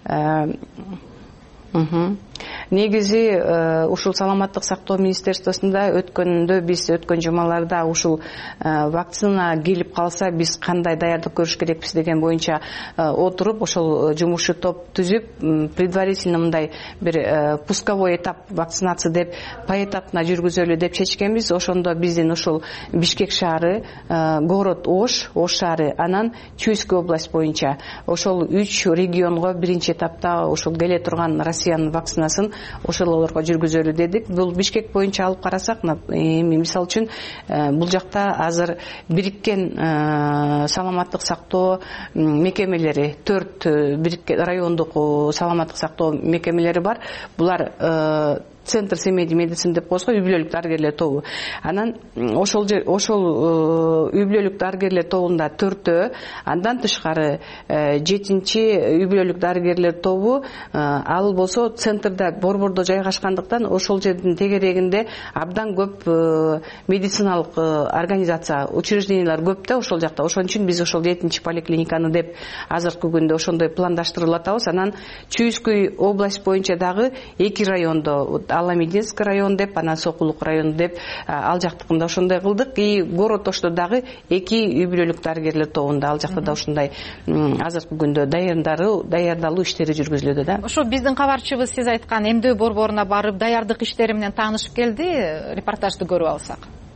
Негизи ушул саламаттык сактоо министерствосунда өткөндө биз өткөн жумаларда ушул вакцина келип калса биз кандай даярдык көрүш керекпиз деген боюнча отуруп, ошол жумушчу топ түзүп, предварительно мындай бир пусковой этап вакцинация деп поэтапно жүргүзөлү деп чечкенбиз. Ошондо биздин ушул Бишкек шаары, город Ош, Ош шаары, анан Чуйская область боюнча ошол үч регионго биринчи этапта ошол келе турган Россиянын вакцинасын ошолорго жүргүзөлү дедик. Бул Бишкек боюнча алып карасак, эми мисал үчүн бул жакта азыр бириккен саламаттык сактоо мекемелери, төрт бириккен райондук саламаттык сактоо мекемелери бар. Булар центр семейный медицина деп коебуз го, үй бүлөлүк дарыгерлер тобу. Анан ошол ошол үй бүлөлүк дарыгерлер тобунда төртөө, андан тышкары жетинчи үй бүлөлүк дарыгерлер тобу, ал болсо центрда борбордо жайгашкандыктан ошол жердин тегерегинде абдан көп медициналык организация, учреждениялар көп да ошол жакта. Ошон үчүн биз ошол жетинчи поликлиниканы деп азыркы күндө ошондой пландаштырып атабыз. Анан Чуйскую область боюнча дагы эки райондо, Аламединск район деп, анан Сокулук району деп, ал жактыкында ошондой кылдык. И город Ошто дагы эки үй бүлөлүк дарыгерлер тобунда, ал жакта да ошондой азыркы күндө даярдары, даярдалуу иштери жүргүзүлөдө да. Ошо биздин кабарчыбыз сиз айткан эмдөө борборуна барып даярдык иштери менен таанышып келди. Репортажды көрүп алсак.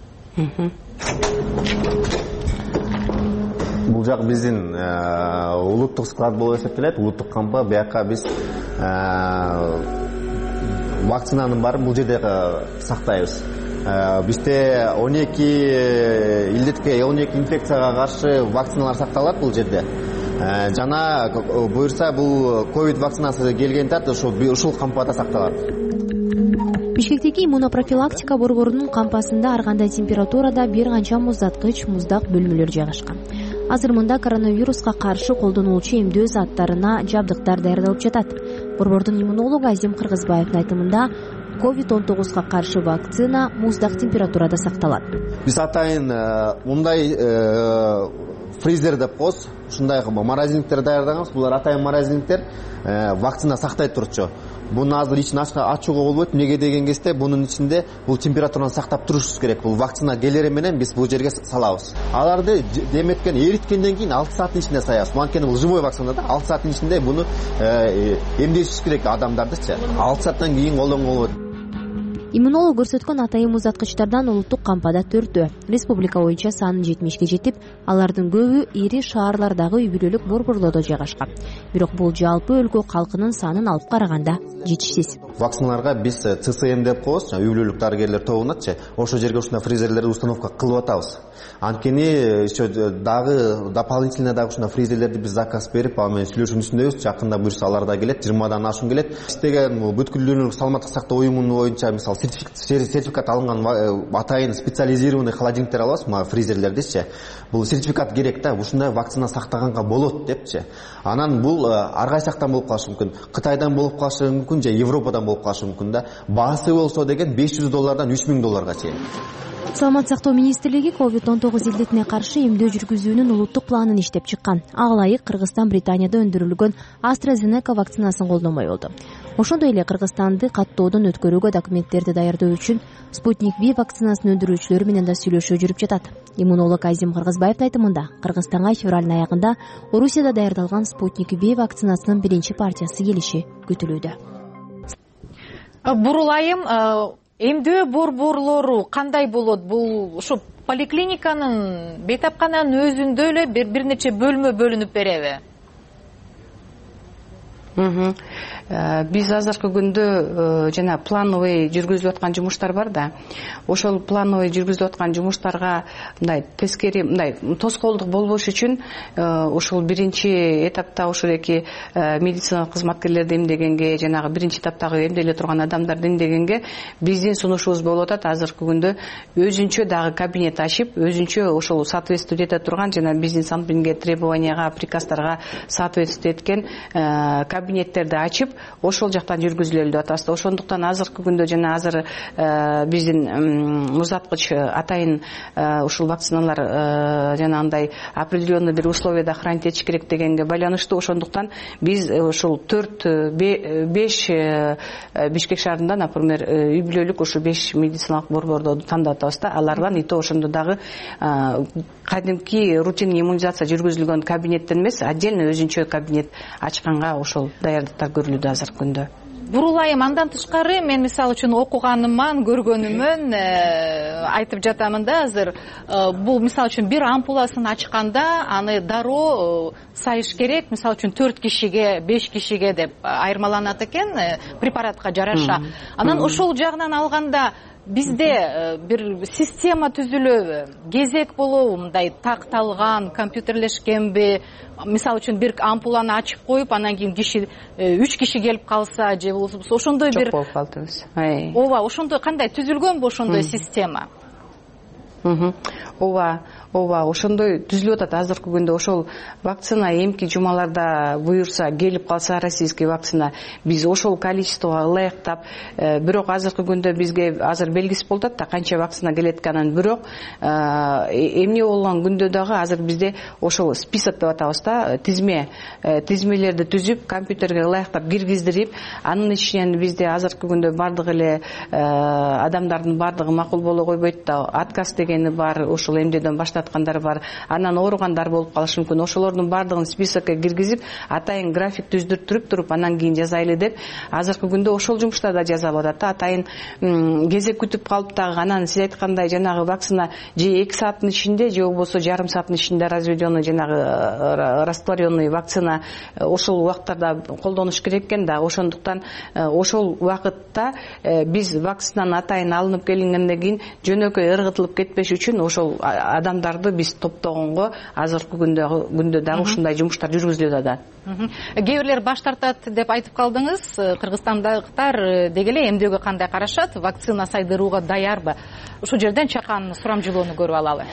Бул жак биздин улуттук склад болуп эсептелет, улуттук кампа. Бияка биз вакцинаны барып бул жерде сактайбыз. Бизде он эки илдетке, он эки инфекцияга каршы вакциналар сакталат бул жерде. Жана буюрса бул ковид вакцинасы келген тат ушул кампада сакталат. Бишкектеги иммунопрофилактика борборунун кампасында ар кандай температурада бир канча муздаткыч, муздак бөлмөлөр жайгашкан. Азыр мында коронавируска каршы колдонулчу эмдөө заттарына жабдыктар даярдалып жатат. Борбордун иммунологу Азим Кыргызбаевдин айтымында ковид он тогузга каршы вакцина муздак температурада сакталат. Биз атайын мындай фризер деп коебуз, ушундай морозильниктер даярдаганбыз. Булар атайын морозильниктер вакцина сактай турчу. Буну азыр ичин ачууга болбойт. Эмнеге деген кезде бунун ичинде бул температураны сактап турушубуз керек. Бул вакцина келери менен биз бул жерге салабыз. Аларды деметкен, эриткенден кийин алты сааттын ичинде саябыз. Анткени бул живой вакцина да, алты сааттын ичинде буну эмдетишибиз керек адамдардычы. алты сааттан кийин колдонгонго болбойт. Иммунолог көрсөткөн атайын муздаткычтардан улуттук кампада төртөө, республика боюнча саны жетимишке жетип, алардын көбү ири шаарлардагы үй бүлөлүк борборлордо жайгашкан. Бирок бул жалпы өлкө калкынын санын алып караганда жетишсиз. Вакциналарга биз Ц С М деп коебуз, үй бүлөлүк дарыгерлер тобуначы, ошол жерге ушундай фризерлерди установка кылып атабыз. Анткени еще дагы дополнительно дагы ушундай фризерлерди биз заказ берип, аны менен сүйлөшүүнүн үстүндөбүз. Жакында буюрса алар да келет, жыйырмадан ашуун келет. Иштеген бүткүл дүйнөлүк саламаттык сактоо уюмунун боюнча мисалы сертификат алынган атайын специализированный холодильниктер алабыз, фризерлердичи. Бул сертификат керек да, ушундай вакцина сактаганга болот депчи. Анан бул ар кайсы жактан болуп калышы мүмкүн. Кытайдан болуп калышы мүмкүн же Европадан болуп калышы мүмкүн да. Баасы болсо деген беш жүз доллардан үч миң долларга чейин. Саламаттык сактоо министрлиги ковид он тогуз илдетине каршы эмдөө жүргүзүүнүн улуттук планын иштеп чыккан. Ага ылайык Кыргызстан Британияда өндүрүлгөн AstraZeneca вакцинасын колдонбой болду. Ошондой эле Кыргызстанды каттоодон өткөрүүгө документтерди даярдоо үчүн Спутник V вакцинасын өндүрүүчүлөрү менен да сүйлөшүү жүрүп жатат. Иммунолог Азим Кыргызбаевдин айтымында Кыргызстанга февралдын аягында Орусияда даярдалган Спутник V вакцинасынын биринчи партиясы келиши күтүлүүдө. Бурулайым, эмдөө борборлору кандай болот? Бул ушу поликлиниканын, бейтапкананын өзүндө эле бир нече бөлмө бөлүнүп береби? Биз азыркы күндө жана плановый жүргүзүлүп аткан жумуштар бар да. Ошол плановый жүргүзүлүп аткан жумуштарга мындай тескери, мындай тоскоолдук болбош үчүн ошол биринчи этапта ошол эки медицина кызматкерлерди эмдегенге, жанагы биринчи этаптагы эмделе турган адамдарды эмдегенге биздин сунушубуз болуп атат. Азыркы күндө өзүнчө дагы кабинет ачып, өзүнчө ошол соответствовать эте турган жана биздин санпинге, требованияга, приказдарга соответствовать эткен кабинеттерди ачып, ошол жактан жүргүзүлөлү деп атабыз. Ошондуктан азыркы күндө жана азыр биздин муздаткыч атайын ушул вакциналар жанагындай определенный бир условияда хранить этиш керек дегенге байланыштуу. Ошондуктан биз ушул төрт беш Бишкек шаарында, например, үй бүлөлүк ушу беш медициналык борборду тандап атабыз да. Алардан ито ошондо дагы кадимки рутинный иммунизация жүргүзүлгөн кабинеттен эмес, отдельно өзүнчө кабинет ачканга ошол даярдыктар көрүлүүдө азыркы күндө. Бурулайым, андан тышкары мен мисалы үчүн окуганыман, көргөнүмөн айтып жатамын да азыр. Бул мисалы үчүн бир ампуласын ачканда аны дароо сайыш керек, мисалы үчүн төрт кишиге, беш кишиге деп айырмаланат экен препаратка жараша. Анан ошол жагынан алганда бизде бир система түзүлөбү, кезек болобу, мындай такталган, компьютерлешкенби? Мисалы үчүн бир ампуланы ачып коюп, анан кийин киши үч киши келип калса, же болбосо ошондой бир жок болуп калдыбыз. Ооба, ошондой кандай түзүлгөнбү ошондой система? Ооба, ооба, ошондой түзүлүп атат азыркы күндө. Ошол вакцина эмки жумаларда буюрса келип калса российский вакцина, биз ошол количествого ылайыктап, бирок азыркы күндө бизге азыр белгисиз болуп атат да канча вакцина келет экенин. Бирок эмне болгон күндө дагы азыр бизде ошол список деп атабыз да, тизме, тизмелерди түзүп, компьютерге ылайыктап киргиздирип, анын ичинен бизде азыркы күндө бардык эле адамдардын бардыгы макул боло койбойт да, отказ дегени бар, ошол эмдөөдөн баштаткандар бар, анан ооругандар болуп калышы мүмкүн. Ошолордун бардыгын списокко киргизип, атайын график түздүртүрүп туруп, анан кийин жазайлы деп, азыркы күндө ошол жумуштарда жасалып атат да. Атайын кезек күтүп калып дагы, анан сиз айткандай жанагы вакцина же эки сааттын ичинде, же болбосо жарым сааттын ичинде разведенный, жанагы растворенный вакцина ошол убакыттарда колдонуш керек экен да. Ошондуктан ошол убакытта биз вакцинаны атайын алынып келингенден кийин жөнөкөй ыргытылып кетпеш үчүн ошол адамдарды биз топтогонго азыркы күндө күндө дагы ушундай жумуштар жүргүзүлүп атат. Кээ бирлер баш тартат деп айтып калдыңыз. Кыргызстандыктар деги эле эмдөөгө кандай карашат? Вакцина сайдырууга даярбы? Ушул жерден чакан сурамжылоону көрүп алалы.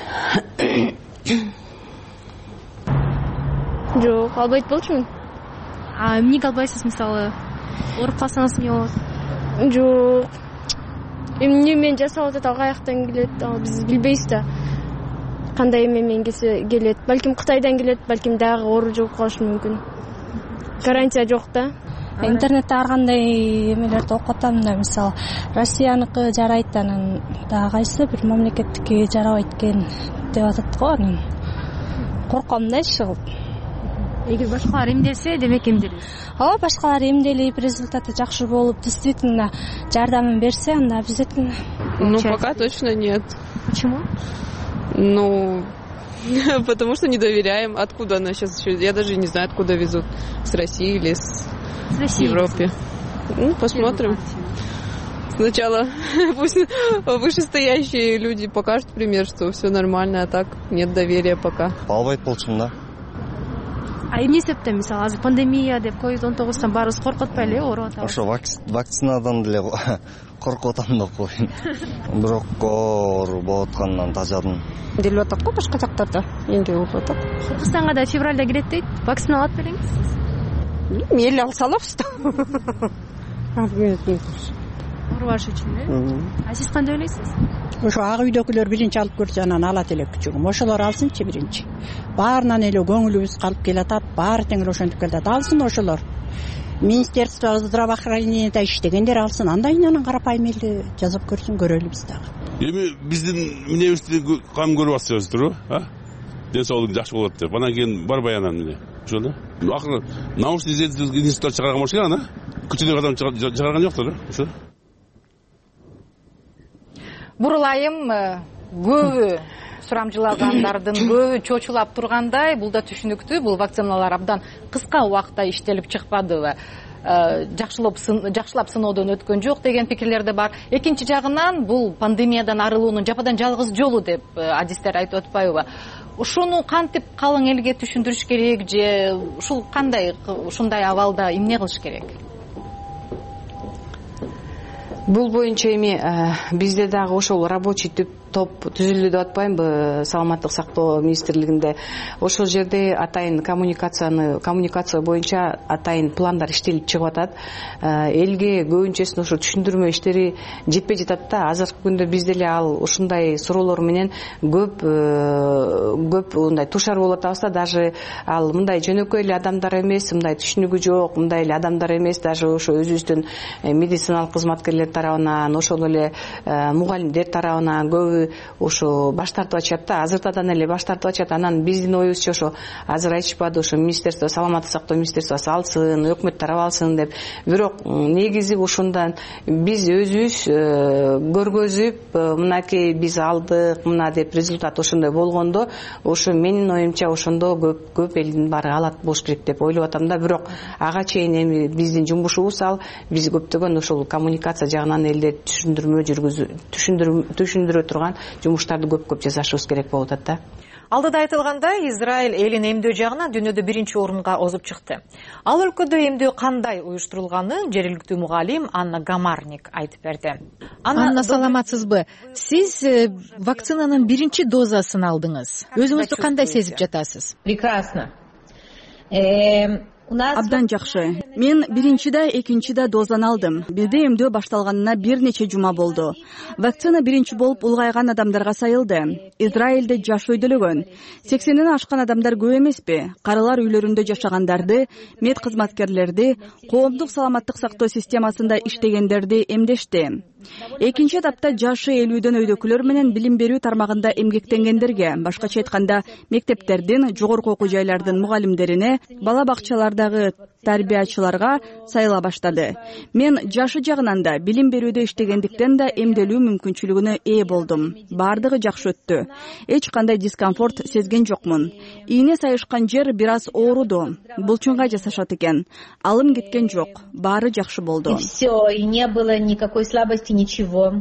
Жок, албайт болчумун. А эмнеге албайсыз, мисалы? Ооруп калсаңыз эмне болот? Жок. Эмне менен жасалып атат, ал каяктан келет, ал биз билбейбиз да. Кандай эме менен келсе келет. Балким Кытайдан келет, балким дагы оору жугуп калышы мүмкүн. Гарантия жок да. Интернетте ар кандай эмелерди окуп атам да, мисалы, Россияныкы жарайт, анан дагы кайсы бир мамлекеттики жарабайт экен деп атат го, анан корком да иш кылып. Эгер башкалар эмделсе, демек эмделет. Ооба, башкалар эмделип, результаты жакшы болуп, действительно жардамын берсе, анда обязательно. Ну, пока точно нет. Почему? Ну, потому что не доверяем. Откуда она сейчас еще? Я даже не знаю, откуда везут. С России или с, с России, Европы. Ну, посмотрим. Сначала пусть вышестоящие люди покажут пример, что все нормально, а так нет доверия пока. Албайт болчумун да. А эмне себептен, мисалы, азыр пандемия деп ковид он тогуздан баарыбыз коркуп атпайлы, ооруп атабыз. Ошо вакцинадан деле коркуп атам да коюн. Бирок оор болуп аткандан тажадым. Делип атат го башка жактарда. Эмне болуп атат? Кыргызстанга да февралда кирет дейт. Вакцина алат белеңиз? Мейли алса алабыз да. Оорубаш үчүн, э? А сиз кандай ойлойсуз? Ошо ак үйдөгүлөр биринчи алып көрсө, анан алат эле күчүгүм. Ошолор алсынчы биринчи. Баарынан эле көңүлүбүз калып келатат, баары тең эле ошентип келатат. Алсын ошолор. Министерство здравоохранения иштегендер алсын, андай анан карапайым эле жазып көрсүн, көрөлү биз дагы. Эми биздин эмнебизди кам көрүп атсызбызбы, а? Ден соолугу жакшы болот деп. Анан кийин барбай анан эмне? Ошо да. Акыры научный исследовательский институттар чыгарган болчу экен, ана. Күчүнөк адам чыгарган жоктур, ошо. Бурулайым, көбү сурамжылагандардын көбү чочулап тургандай, бул да түшүнүктүү. Бул вакциналар абдан кыска убакытта иштелип чыкпадыбы, жакшылап сыноодон өткөн жок деген пикирлер бар. Экинчи жагынан бул пандемиядан арылуунун жападан жалгыз жолу деп адистер айтып атпайбы? Ушуну кантип калың элге түшүндүрүш керек, же ушул кандай ушундай абалда эмне кылыш керек? Бул боюнча эми бизде дагы ошол рабочий топ түзүлдү деп атпаймынбы саламаттык сактоо министрлигинде. Ошол жерде атайын коммуникацияны коммуникация боюнча атайын пландар иштелип чыгып атат. Элге көбүнчөсүн ошо түшүндүрмө иштери жетпей жатат да. Азыркы күндө бизде эле ал ушундай суроолор менен көп көп мындай тушар болуп атабыз да. Даже ал мындай жөнөкөй эле адамдар эмес, мындай түшүнүгү жок, мындай эле адамдар эмес, даже ошо өзүбүздүн медициналык кызматкерлер тарабынан, ошол эле мугалимдер тарабынан көбү ошо баш тартып атышат да. Азыртадан эле баш тартып атышат. Анан биздин оюбузча ошо азыр айтышпады, ошо министерство, саламаттык сактоо министерствосу алсын, өкмөт тарабы алсын деп. Бирок негизи ошондон биз өзүбүз көргөзүп, мынакей биз алдык, мына деп результат ошондой болгондо, ошо менин оюмча ошондо көп көп элдин баары алат болуш керек деп ойлоп атам да. Бирок ага чейин эми биздин жумушубуз ал, биз көптөгөн ошол коммуникация жагынан элде түшүндүрмө жүргүзүү түшүндүрө турган жумуштарды көп көп жасашыбыз керек болуп атат да. Алдыда айтылгандай, Израиль элин эмдөө жагынан дүйнөдө биринчи орунга озуп чыкты. Ал өлкөдө эмдөө кандай уюштурулганын жергиликтүү мугалим Анна Гамарник айтып берди. Анна, саламатсызбы? Сиз вакцинанын биринчи дозасын алдыңыз. Өзүңүздү кандай сезип жатасыз? Прекрасно. Абдан жакшы. Мен биринчи да, экинчи да дозаны алдым. Бизде эмдөө башталганына бир нече жума болду. Вакцина биринчи болуп улгайган адамдарга сайылды. Израилде жаш өйдөлөгөн. сексенден ашкан адамдар көп эмеспи? Карылар үйлөрүндө жашагандарды, мед кызматкерлерди, коомдук саламаттык сактоо системасында иштегендерди эмдешти. Экинчи этапта жашы элүүдөн өйдөкүлөр менен билим берүү тармагында эмгектенгендерге, башкача айтканда мектептердин, жогорку окуу жайлардын мугалимдерине, бала бакчалардагы тарбиячыларга сайыла баштады. Мен жашы жагынан да, билим берүүдө иштегендиктен да эмделүү мүмкүнчүлүгүнө ээ болдум. Бардыгы жакшы өттү. Эч кандай дискомфорт сезген жокмун. Ийне сайышкан жер бир аз ооруду. Булчунга жасашат экен. Алым кеткен жок. Баары жакшы болду. И всё, и не было никакой слабости, ничего.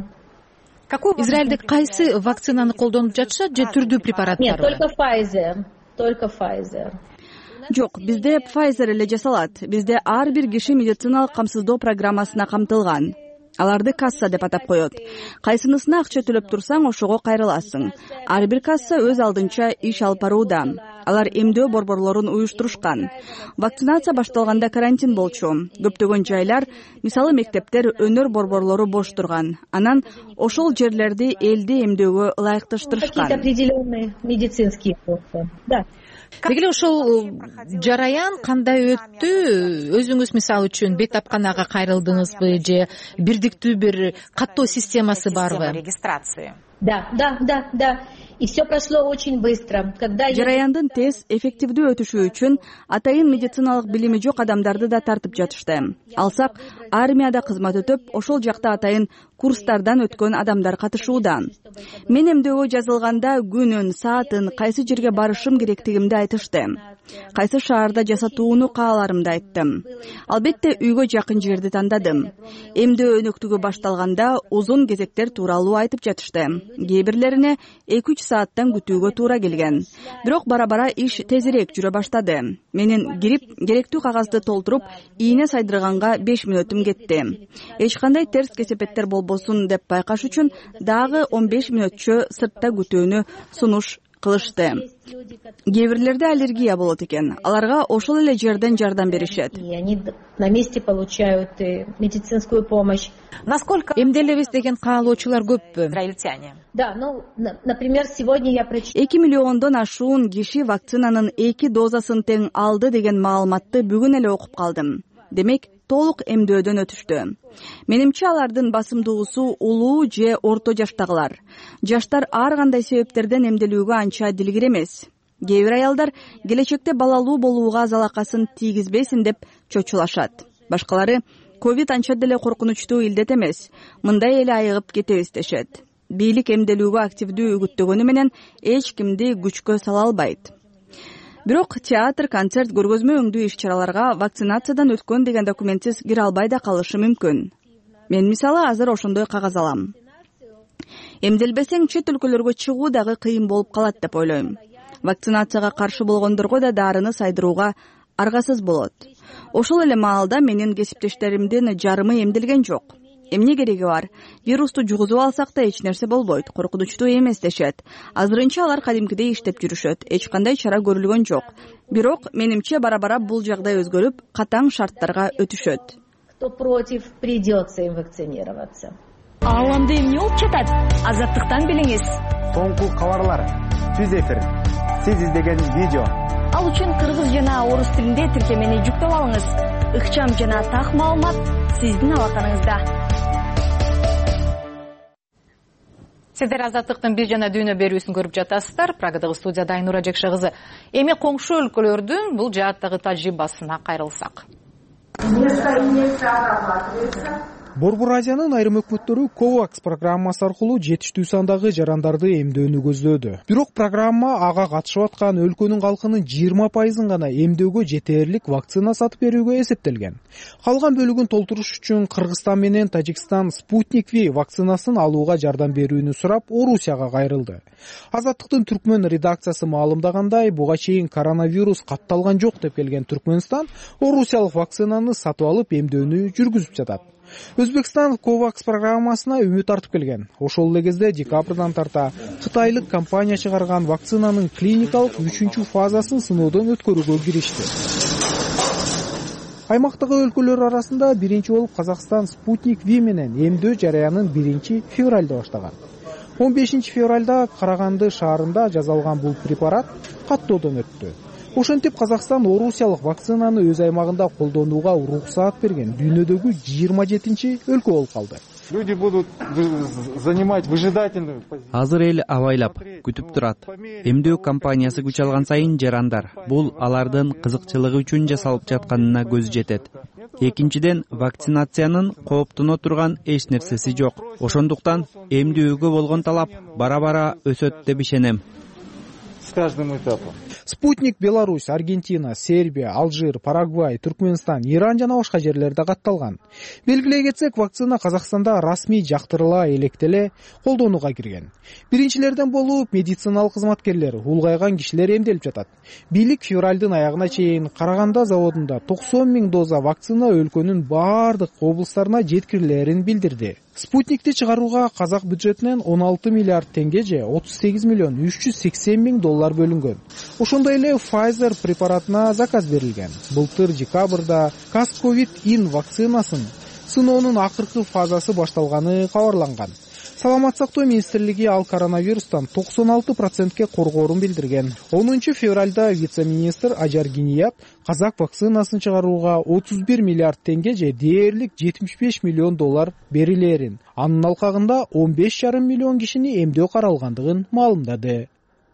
Израилде кайсы вакцинаны колдонуп жатышат же түрдүү препараттар? Нет, только Pfizer, только Pfizer. Жок, бизде Pfizer эле жасалат. Бизде ар бир киши медициналык камсыздоо программасына камтылган. Аларды касса деп атап коет. Кайсынысына акча төлөп турсаң, ошого кайрыласың. Ар бир касса өз алдынча иш алып барууда. Алар эмдөө борборлорун уюштурушкан. Вакцинация башталганда карантин болчу. Көптөгөн жайлар, мисалы мектептер, өнөр борборлору бош турган. Анан ошол жерлерди элди эмдөөгө ылайыкташтырышкан. Какие-то определенные медицинские просто. Да. Деги эле ошол жараян кандай өттү? Өзүңүз мисалы үчүн бет апканага кайрылдыңызбы же бирдиктүү бир каттоо системасы барбы? Регистрации. Да, да, да, да. И все прошло очень быстро. Когда жараяндын тез, эффективдүү өтүшү үчүн атайын медициналык билими жок адамдарды да тартып жатышты. Алсак, армияда кызмат өтөп, ошол жакта атайын курстардан өткөн адамдар катышууда. Мен эмдөөгө жазылганда күнүн, саатын, кайсы жерге барышым керектигимди айтышты. Кайсы шаарда жасатууну кааларымды айттым. Албетте үйгө жакын жерди тандадым. Эмдөө өнөктүгү башталганда узун кезектер тууралуу айтып жатышты. Кээ бирлерине эки үч сааттан күтүүгө туура келген. Бирок бара-бара иш тезирээк жүрө баштады. Менин кирип, керектүү кагазды толтуруп, ийне сайдырганга беш мүнөтүм кетти. Эч кандай терс кесепеттер болбосун деп байкаш үчүн дагы он беш мүнөтчө сыртта күтүүнү сунуш кылышты. Кээ бирлерде аллергия болот экен. Аларга ошол эле жерден жардам беришет. Они на месте получают медицинскую помощь. Насколько эмделебиз деген каалоочулар көппү? Израильтяне. Да, ну, например, сегодня я прочитала. эки миллиондон ашуун киши вакцинанын эки дозасын тең алды деген маалыматты бүгүн эле окуп калдым. Демек, толук эмдөөдөн өтүштү. Менимче алардын басымдуусу улуу же орто жаштагылар. Жаштар ар кандай себептерден эмделүүгө анча дилгир эмес. Кээ бир аялдар келечекте балалуу болууга залакасын тийгизбесин деп чочулашат. Башкалары ковид анча деле коркунучтуу илдет эмес. Мындай эле айыгып кетебиз дешет. Бийлик эмделүүгө активдүү үгүттөгөнү менен эч кимди күчкө сала албайт. Бирок театр, концерт, көргөзмө өңдүү иш-чараларга вакцинациядан өткөн деген документсиз кире албай да калышы мүмкүн. Мен мисалы азыр ошондой кагаз алам. Эмделбесең чет өлкөлөргө чыгуу дагы кыйын болуп калат деп ойлойм. Вакцинацияга каршы болгондорго да дарыны сайдырууга аргасыз болот. Ошол эле маалда менин кесиптештеримдин жарымы эмделген жок. Эмне кереги бар? Вирусту жугузуп алсак да эч нерсе болбойт, коркунучтуу эмес дешет. Азырынча алар кадимкидей иштеп жүрүшөт, эч кандай чара көрүлгөн жок. Бирок менимче бара-бара бул жагдай өзгөрүп, катаң шарттарга өтүшөт. Кто против, придется им вакцинироваться. Ааламды эмне болуп жатат? Азаттыктан билиңиз. Соңку кабарлар, түз эфир, сиз издеген видео. Ал үчүн кыргыз жана орус тилинде тиркемени жүктөп алыңыз. Ыкчам жана так маалымат сиздин алаканыңызда. Сиздер Азаттыктын бир жана дүйнө берүүсүн көрүп жатасыздар. Прагадагы студияда Айнура Жекше кызы. Эми коңшу өлкөлөрдүн бул жааттагы тажрыйбасына кайрылсак. Место инъекции обрабатывается. Борбор Азиянын айрым өкмөттөрү ковакс программасы аркылуу жетиштүү сандагы жарандарды эмдөөнү көздөөдү. Бирок программа ага катышып аткан өлкөнүн калкынын жыйырма пайызын гана эмдөөгө жетээрлик вакцина сатып берүүгө эсептелген. Калган бөлүгүн толтуруш үчүн Кыргызстан менен Тажикстан Спутник V вакцинасын алууга жардам берүүнү сурап Орусияга кайрылды. Азаттыктын Түркмөн редакциясы маалымдагандай, буга чейин коронавирус катталган жок деп келген Түркмөнстан орусиялык вакцинаны сатып алып эмдөөнү жүргүзүп жатат. Өзбекстан ковакс программасына үмүт артып келген. Ошол эле кезде декабрдан тарта кытайлык компания чыгарган вакцинанын клиникалык үчүнчү фазасын сыноодон өткөрүүгө киришти. Аймактагы өлкөлөр арасында биринчи болуп Казакстан Спутник V менен эмдөө жараянын биринчи февралда баштаган. он бешинчи февралда Караганды шаарында жасалган бул препарат каттоодон өттү. Ошентип Казакстан орусиялык вакцинаны өз аймагында колдонууга уруксаат берген дүйнөдөгү жыйырма жетинчи өлкө болуп калды. Люди будут занимать выжидательную позицию. Азыр эл абайлап күтүп турат. Эмдөө компаниясы күч алган сайын жарандар. Бул алардын кызыкчылыгы үчүн жасалып жатканына көз жетет. Экинчиден, вакцинациянын кооптоно турган эч нерсеси жок. Ошондуктан эмдөөгө болгон талап бара-бара өсөт деп ишенем. С каждым этапом. Спутник Беларусь, Аргентина, Сербия, Алжир, Парагвай, Түркмөнстан, Иран жана башка жерлерде катталган. Белгилей кетсек, вакцина Казакстанда расмий жактырыла электеле колдонууга кирген. Биринчилерден болуп медициналык кызматкерлер, улгайган кишилер эмделип жатат. Бийлик февралдын аягына чейин Караганда заводунда токсон миң доза вакцина өлкөнүн бардык облустарына жеткирилерин билдирди. Спутникти чыгарууга казак бюджетинен он алты миллиард теңге же отуз сегиз миллион үч жүз сексен миң доллар бөлүнгөн. Ошондой эле Pfizer препаратына заказ берилген. Былтыр декабрда Cascovid-ин вакцинасын сыноонун акыркы фазасы башталганы кабарланган. Саламат сактоо министрлиги ал коронавирустан токсон алты процентке коргоорун билдирген. онунчу февралда вице-министр Ажар Гиният казак вакцинасын чыгарууга отуз бир миллиард теңге же дээрлик жетимиш беш миллион доллар берилерин, анын алкагында он беш жарым миллион кишини эмдөө каралгандыгын маалымдады.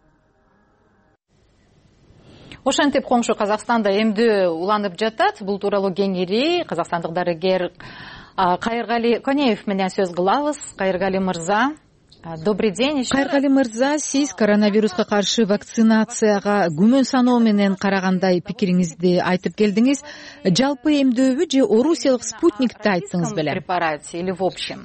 Ошентип коңшу Казакстанда эмдөө уланып жатат. Бул тууралуу кеңири казакстандык дарыгер Кайыргали Конеев менен сөз кылабыз. Кайыргали мырза, добрый день. Кайыргали мырза, сиз коронавируска каршы вакцинацияга күмөн саноо менен карагандай пикириңизди айтып келдиңиз. Жалпы эмдөөбү же орусиялык Спутникти айттыңыз беле? Препарат или в общем?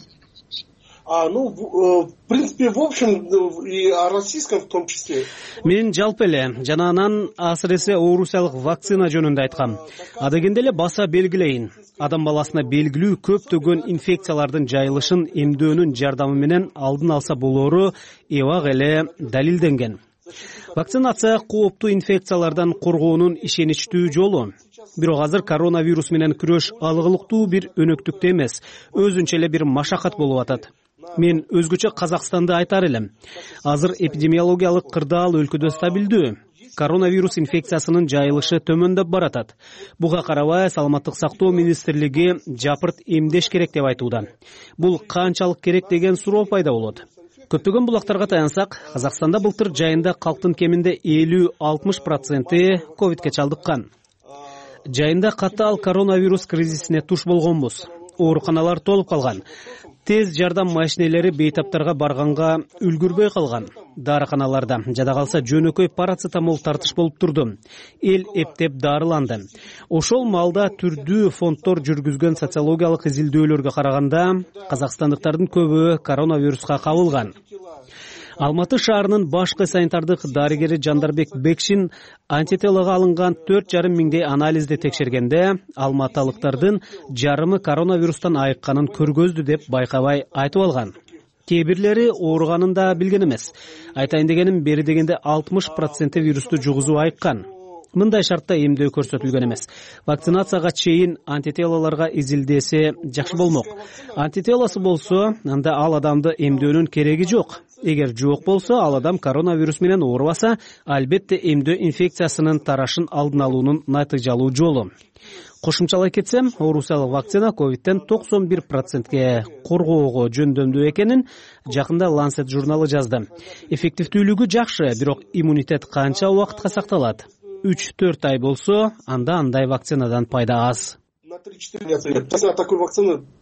А, ну, в, в принципе, в общем, и о российском в том числе. Мен жалпы эле жана анан асыресе орусиялык вакцина жөнүндө айткам. Адегенде эле баса белгилейин. Адам баласына белгилүү көптөгөн инфекциялардын жайылышын эмдөөнүн жардамы менен алдын алса болоору эбак эле далилденген. Вакцинация кооптуу инфекциялардан коргоонун ишеничтүү жолу. Бирок азыр коронавирус менен күрөш алгылыктуу бир өнөктүктө эмес, өзүнчө эле бир машакат болуп атат. Мен өзгөчө Казакстанды айтар элем. Азыр эпидемиологиялык кырдаал өлкөдө стабилдүү. Коронавирус инфекциясынын жайылышы төмөндөп баратат. Буга карабай Саламаттык сактоо министрлиги жапырт эмдеш керек деп айтууда. Бул канчалык керек деген суроо пайда болот. Көптөгөн булактарга таянсак, Казакстанда былтыр жайында калктын кеминде элүү алтымыш проценти ковидке чалдыккан. Жайында катаал коронавирус кризисине туш болгонбуз. Ооруканалар толуп калган. Тез жардам машинелери бейтаптарга барганга үлгүрбөй калган. Дарыканаларда жада калса жөнөкөй парацетамол тартыш болуп турду. Эл эптеп дарыланды. Ошол маалда түрдүү фонддор жүргүзгөн социологиялык изилдөөлөргө караганда казакстандыктардын көбү коронавируска кабылган. Алматы шаарынын башкы санитардык дарыгери Жандарбек Бекшин антителого алынган төрт жарым миңдей анализди текшергенде алматылыктардын жарымы коронавирустан айыкканын көргөздү деп байкабай айтып алган. Кээ бирлери ооруганын да билген эмес. Айтайын дегеним, бери дегенде алтымыш проценти вирусту жугузуу айыккан. Мындай шартта эмдөө көрсөтүлгөн эмес. Вакцинацияга чейин антителолорго изилдесе жакшы болмок. Антителосу болсо, анда ал адамды эмдөөнүн кереги жок. Эгер жок болсо, ал адам коронавирус менен оорубаса, албетте эмдөө инфекциясынын тарашын алдын алуунун натыйжалуу жолу. Кошумчалай кетсем, орусиялык вакцина ковидтен токсон бир процентке коргоого жөндөмдүү экенин жакында Lancet журналы жазды. Эффективдүүлүгү жакшы, бирок иммунитет канча убакытка сакталат? үч төрт ай болсо, анда андай вакцинадан пайда аз. На три-четыре дня. Такой вакцины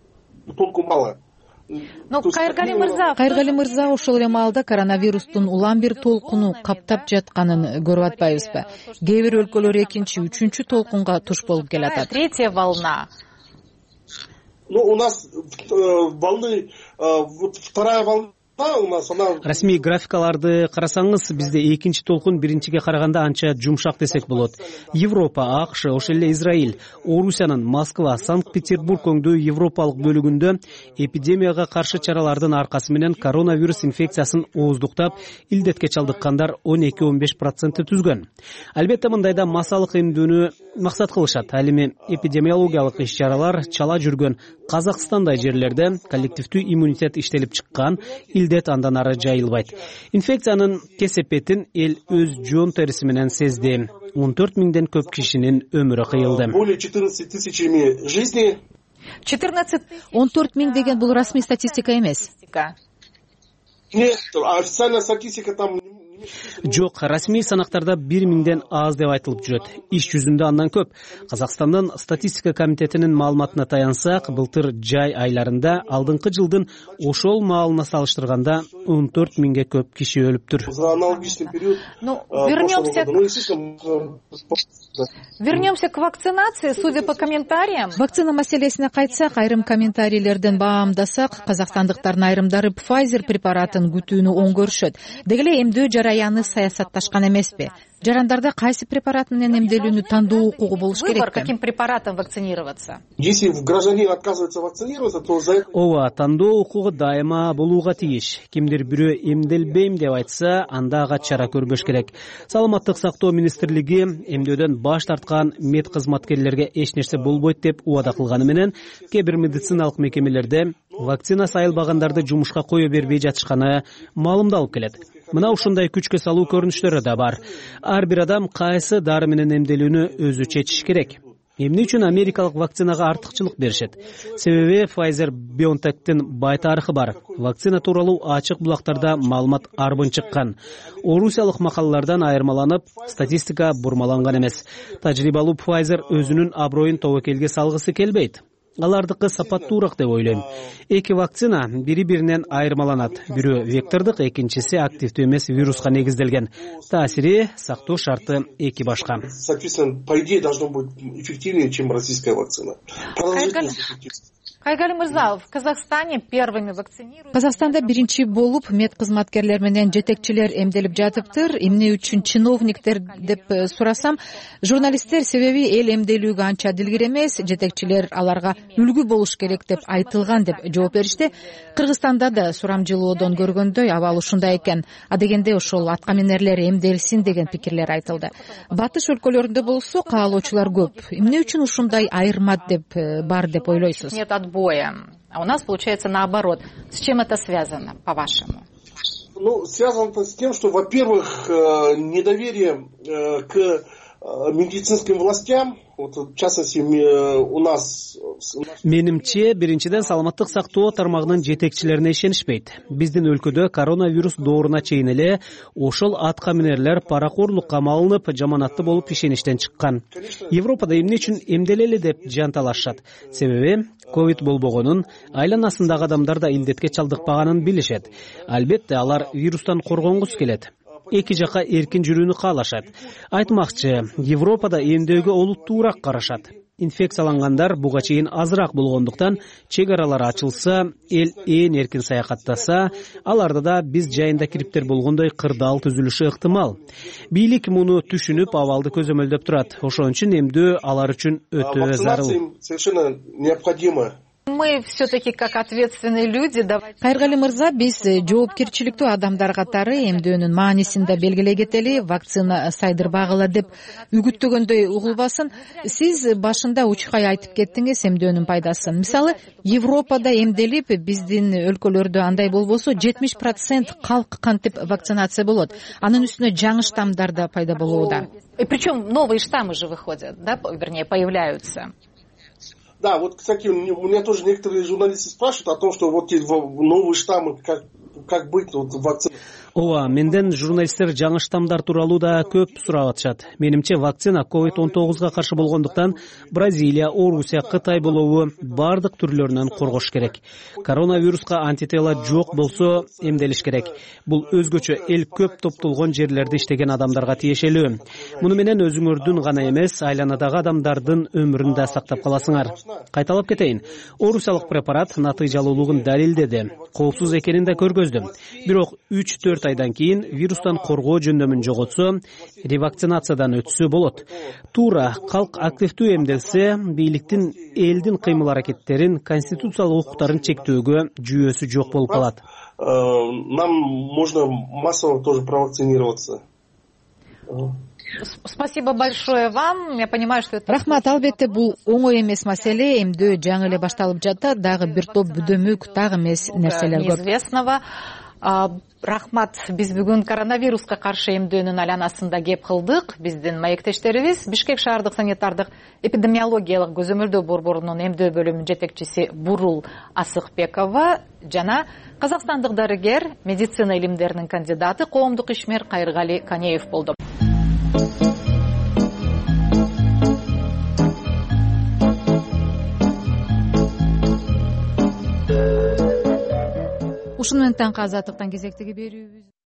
толку мало. кайыргали мырза кайыргали мырза ошол эле маалда коронавирустун улам бир толкуну каптап жатканын көрүп атпайбызбы? Кээ бир өлкөлөр экинчи үчүнчү толкунга туш болуп келатат. Третья волна. Ну, у нас волны, вот вторая волна. Расмий графикаларды карасаңыз, бизде экинчи толкун биринчиге караганда анча жумшак десек болот. Европа, АКШ, ошол эле Израиль, Орусиянын Москва, Санкт-Петербург өңдүү европалык бөлүгүндө эпидемияга каршы чаралардын аркасы менен коронавирус инфекциясын ооздуктап, илдетке чалдыккандар он эки — он беш процентти түзгөн. Албетте мындайда масалык эмдүүнү максат кылышат. Ал эми эпидемиологиялык иш-чаралар чала жүргөн Казакстандай жерлерде коллективдүү иммунитет иштелип чыккан, илдет андан ары жайылбайт. Инфекциянын кесепетин эл өз жон териси менен сезди. он төрт миңден көп кишинин өмүрү кыйылды. Более четырнадцать тысячами жизней. четырнадцать он төрт миң деген бул расмий статистика эмес. Нет, официальная статистика там. Жок, расмий санактарда бир миңден аз деп айтылып жүрөт. Иш жүзүндө андан көп. Казакстандын статистика комитетинин маалыматына таянсак, былтыр жай айларында алдыңкы жылдын ошол маалына салыштырганда он төрт миңге көп киши өлүптүр. За аналогичный период. Ну, вернемся Вернемся к вакцинации. Судя по комментариям, вакцина маселесине кайтсак, айрым комментарийлерден баамдасак, казакстандыктардын айрымдары Pfizer препаратын күтүүнү оң көрүшөт. Деги эле эмдөө жараяны саясатташкан эмеспи? Жарандарда кайсы препарат менен эмделүүнү тандоо укугу болуш керекпи? Выбор, каким препаратом вакцинироваться? Если гражданин отказывается вакцинироваться, то за это... Ооба, тандоо укугу дайыма болууга тийиш. Кимдир бирөө эмделбейм деп айтса, анда ага чара көрбөш керек. Саламаттык сактоо министрлиги эмдөөдөн баш тарткан мед кызматкерлерге эч нерсе болбойт деп убада кылганы менен, кээ бир медициналык мекемелерде вакцина сайылбагандарды жумушка кое бербей жатышканы маалымдалып келет. Мына ушундай күчкө салуу көрүнүштөрү да бар. Ар бир адам кайсы дары менен эмделүүнү өзү чечиш керек. Эмне үчүн америкалык вакцинага артыкчылык беришет? Себеби Pfizer-BioNTech'тин бай тарыхы бар. Вакцина тууралуу ачык булактарда маалымат арбын чыккан. Орусиялык макалалардан айырмаланып, статистика бурмаланган эмес. Тажрыйбалуу Pfizer өзүнүн аброюн тобокелге салгысы келбейт. Алардыкы сапаттуураак деп ойлойм. Эки вакцина бири-биринен айырмаланат. Бирөө вектордук, экинчиси активдүү эмес вируска негизделген. Таасири, сактоо шарты эки башка. Соответственно, по идее, должно быть эффективнее, чем российская вакцина. Кайгали мырза, в Казахстане первыми вакцинируют. Казакстанда биринчи болуп мед кызматкерлер менен жетекчилер эмделип жатыптыр. Эмне үчүн чиновниктер деп сурасам, журналисттер себеби эл эмделүүгө анча дилгир эмес, жетекчилер аларга үлгү болуш керек деп айтылган деп жооп беришти. Кыргызстанда да сурамжылоодон көргөндөй абал ушундай экен. А дегенде ошол аткаминерлер эмделсин деген пикирлер айтылды. Батыш өлкөлөрүндө болсо каалоочулар көп. Эмне үчүн ушундай айырма деп бар деп ойлойсуз? Боя. А у нас получается наоборот. С чем это связано, по-вашему? Ну, связано с тем, что, во-первых, недоверие к медицинским властям, вот, в частности, у нас... Менимче, биринчиден саламаттык сактоо тармагынын жетекчилерине ишенишпейт. Биздин өлкөдө коронавирус дооруна чейин эле ошол аткаминерлер паракорлукка малынып, жаманатты болуп ишеништен чыккан. Европада эмне үчүн эмделели деп жанталашат. Себеби ковид болбогонун, айланасындагы адамдар да илдетке чалдыкпаганын билишет. Албетте алар вирустан коргонгусу келет. Эки жака эркин жүрүүнү каалашат. Айтмакчы, Европада эмдөөгө олуттуураак карашат. Инфекциялангандар буга чейин азыраак болгондуктан чек аралар ачылса, эл ээн эркин саякаттаса, аларда да биз жайында кириптер болгондой кырдаал түзүлүшү ыктымал. Бийлик муну түшүнүп, абалды көзөмөлдөп турат. Ошон үчүн эмдөө алар үчүн өтө зарыл. Совершенно необходимо. Мы все-таки как ответственные люди. Кайыргали мырза, биз жоопкерчиликтүү адамдар катары эмдөөнүн маанисин да белгилей кетели, вакцина сайдырбагыла деп үгүттөгөндөй угулбасын. Сиз башында учкай айтып кеттиңиз эмдөөнүн пайдасын. Мисалы, Европада эмделип, биздин өлкөлөрдө андай болбосо жетимиш процент калк кантип вакцинация болот. Анын үстүнө жаңы штаммдар да пайда болууда. И причем новые штаммы же выходят, да, вернее, появляются. Да, вот, кстати, у меня тоже некоторые журналисты спрашивают о том, что вот эти новые штаммы, как, как быть, вот, вакцины. ооба, менден журналисттер жаңы штаммдар тууралуу да көп сурап атышат. Менимче вакцина ковид он тогузга каршы болгондуктан Бразилия, Орусия, Кытай болобу бардык түрлөрүнөн коргош керек. Коронавируска антитела жок болсо эмделиш керек. Бул өзгөчө эл көп топтолгон жерлерде иштеген адамдарга тиешелүү. Муну менен өзүңөрдүн гана эмес, айланадагы адамдардын өмүрүн да сактап каласыңар. Кайталап кетейин. Орусиялык препарат натыйжалуулугун далилдеди. Коопсуз экенин да көргөздү. Бирок үч төрт айдан кийин вирустан коргоо жөндөмүн жоготсо, ревакцинациядан өтсө болот. Туура калк активдүү эмделсе, бийликтин элдин кыймыл-аракеттерин, конституциялык укуктарын чектөөгө жүйөсү жок болуп калат. Нам можно массово тоже провакцинироваться. Спасибо большое вам. Я понимаю, что это... Рахмат, албетте, бул оңой эмес маселе. Эмдөө жаңы эле башталып жатат. Дагы бир топ бүдөмүк, так эмес нерселер көп. Неизвестного. Рахмат, биз бүгүн коронавируска каршы эмдөөнүн айланасында кеп кылдык. Биздин маектештерибиз Бишкек шаардык санитардык эпидемиологиялык көзөмөлдөө борборунун эмдөө бөлүмүнүн жетекчиси Бурул Асыкбекова жана казакстандык дарыгер, медицина илимдеринин кандидаты, коомдук ишмер Кайыргали Канеев болду. Ушуну менен таңкы азаттыктан кезектеги берүүбүз.